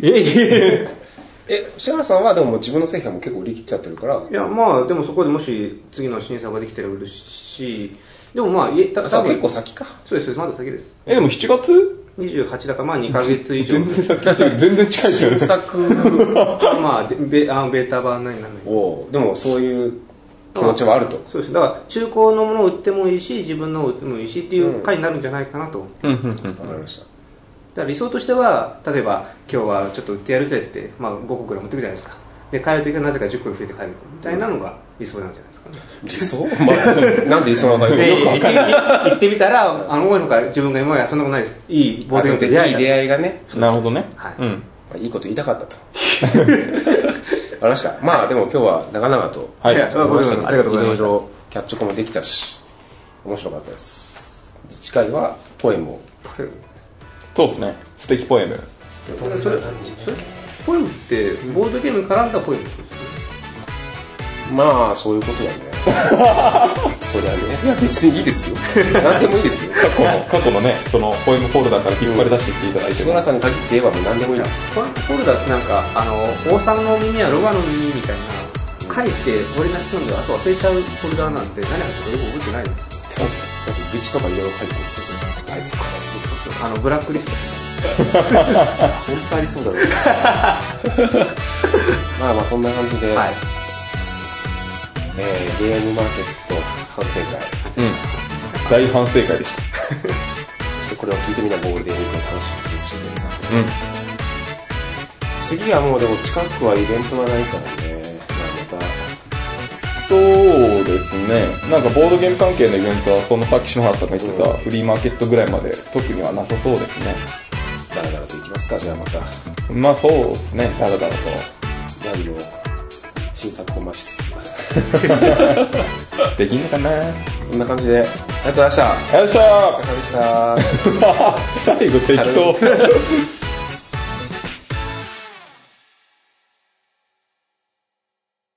篠原さんはでも自分の製品も結構売り切っちゃってるから。 いやでもそこでもし次の新作ができたら売るし、でも結構先か。 そうです、まだ先です。 でも7月 28だから2ヶ月以上。 全然先全然近いですよね。 新作ベータ版になるのでもそういう気持ちはあると。 そうです。だから中古のものを売ってもいいし、自分のを売ってもいいしっていう回になるんじゃないかなと。 わかりました。 だから理想としては、例えば今日はちょっと売ってやるぜって、5個くらい持ってくるじゃないですか。で帰るときはなぜか10個増えて帰るみたいなのが理想なんじゃないですかね。 理想？なんで理想なのかよくわかんない。 行ってみたら、多いのか自分が今までそんなことないです。いいボードゲームと出会いがね。 なるほどね。 いいこと言いたかったと。わかりました。でも今日は長々と。 ありがとうございました。 いろいろキャッチコもできたし、面白かったです。次回はポエムを。 そうですね。素敵ポエム。 ポエムってボードゲームに絡んだポエムですね。 そういうことだね。 そりゃね、いや別にいいですよ。何でもいいですよ。 過去のね、そのポエムフォルダから引っ張り出してきていただいて、 志村さんに限って言えばもう何でもいいです。 ポエムフォルダってなんか王さんの耳やロバの耳みたいな書いて俺なしなんであと忘れちゃうフォルダなんて何かちょっとよく覚えてないです。 だって愚痴とかいろいろ書いてる。あいつ殺す。 ブラックリスト。 本当ありそうだね。まあそんな感じで、はい、ゲームマーケット反省会、 大反省会でした。 そしてこれを聞いてみんなゴールデンウィークを楽しみにしてくれた、次はもうでも近くはイベントはないからね。またそうですね、なんかボードゲーム関係のイベントはそのさっき篠原さんが言ってたフリーマーケットぐらいまで特にはなさそうですね。 だらだらといきますか。じゃあまたそうですね、だらだらと何を新作を増しつつできんのかな。 そんな感じでありがとうございました。 ありがとうございました。 お疲れ様でした。 最後適当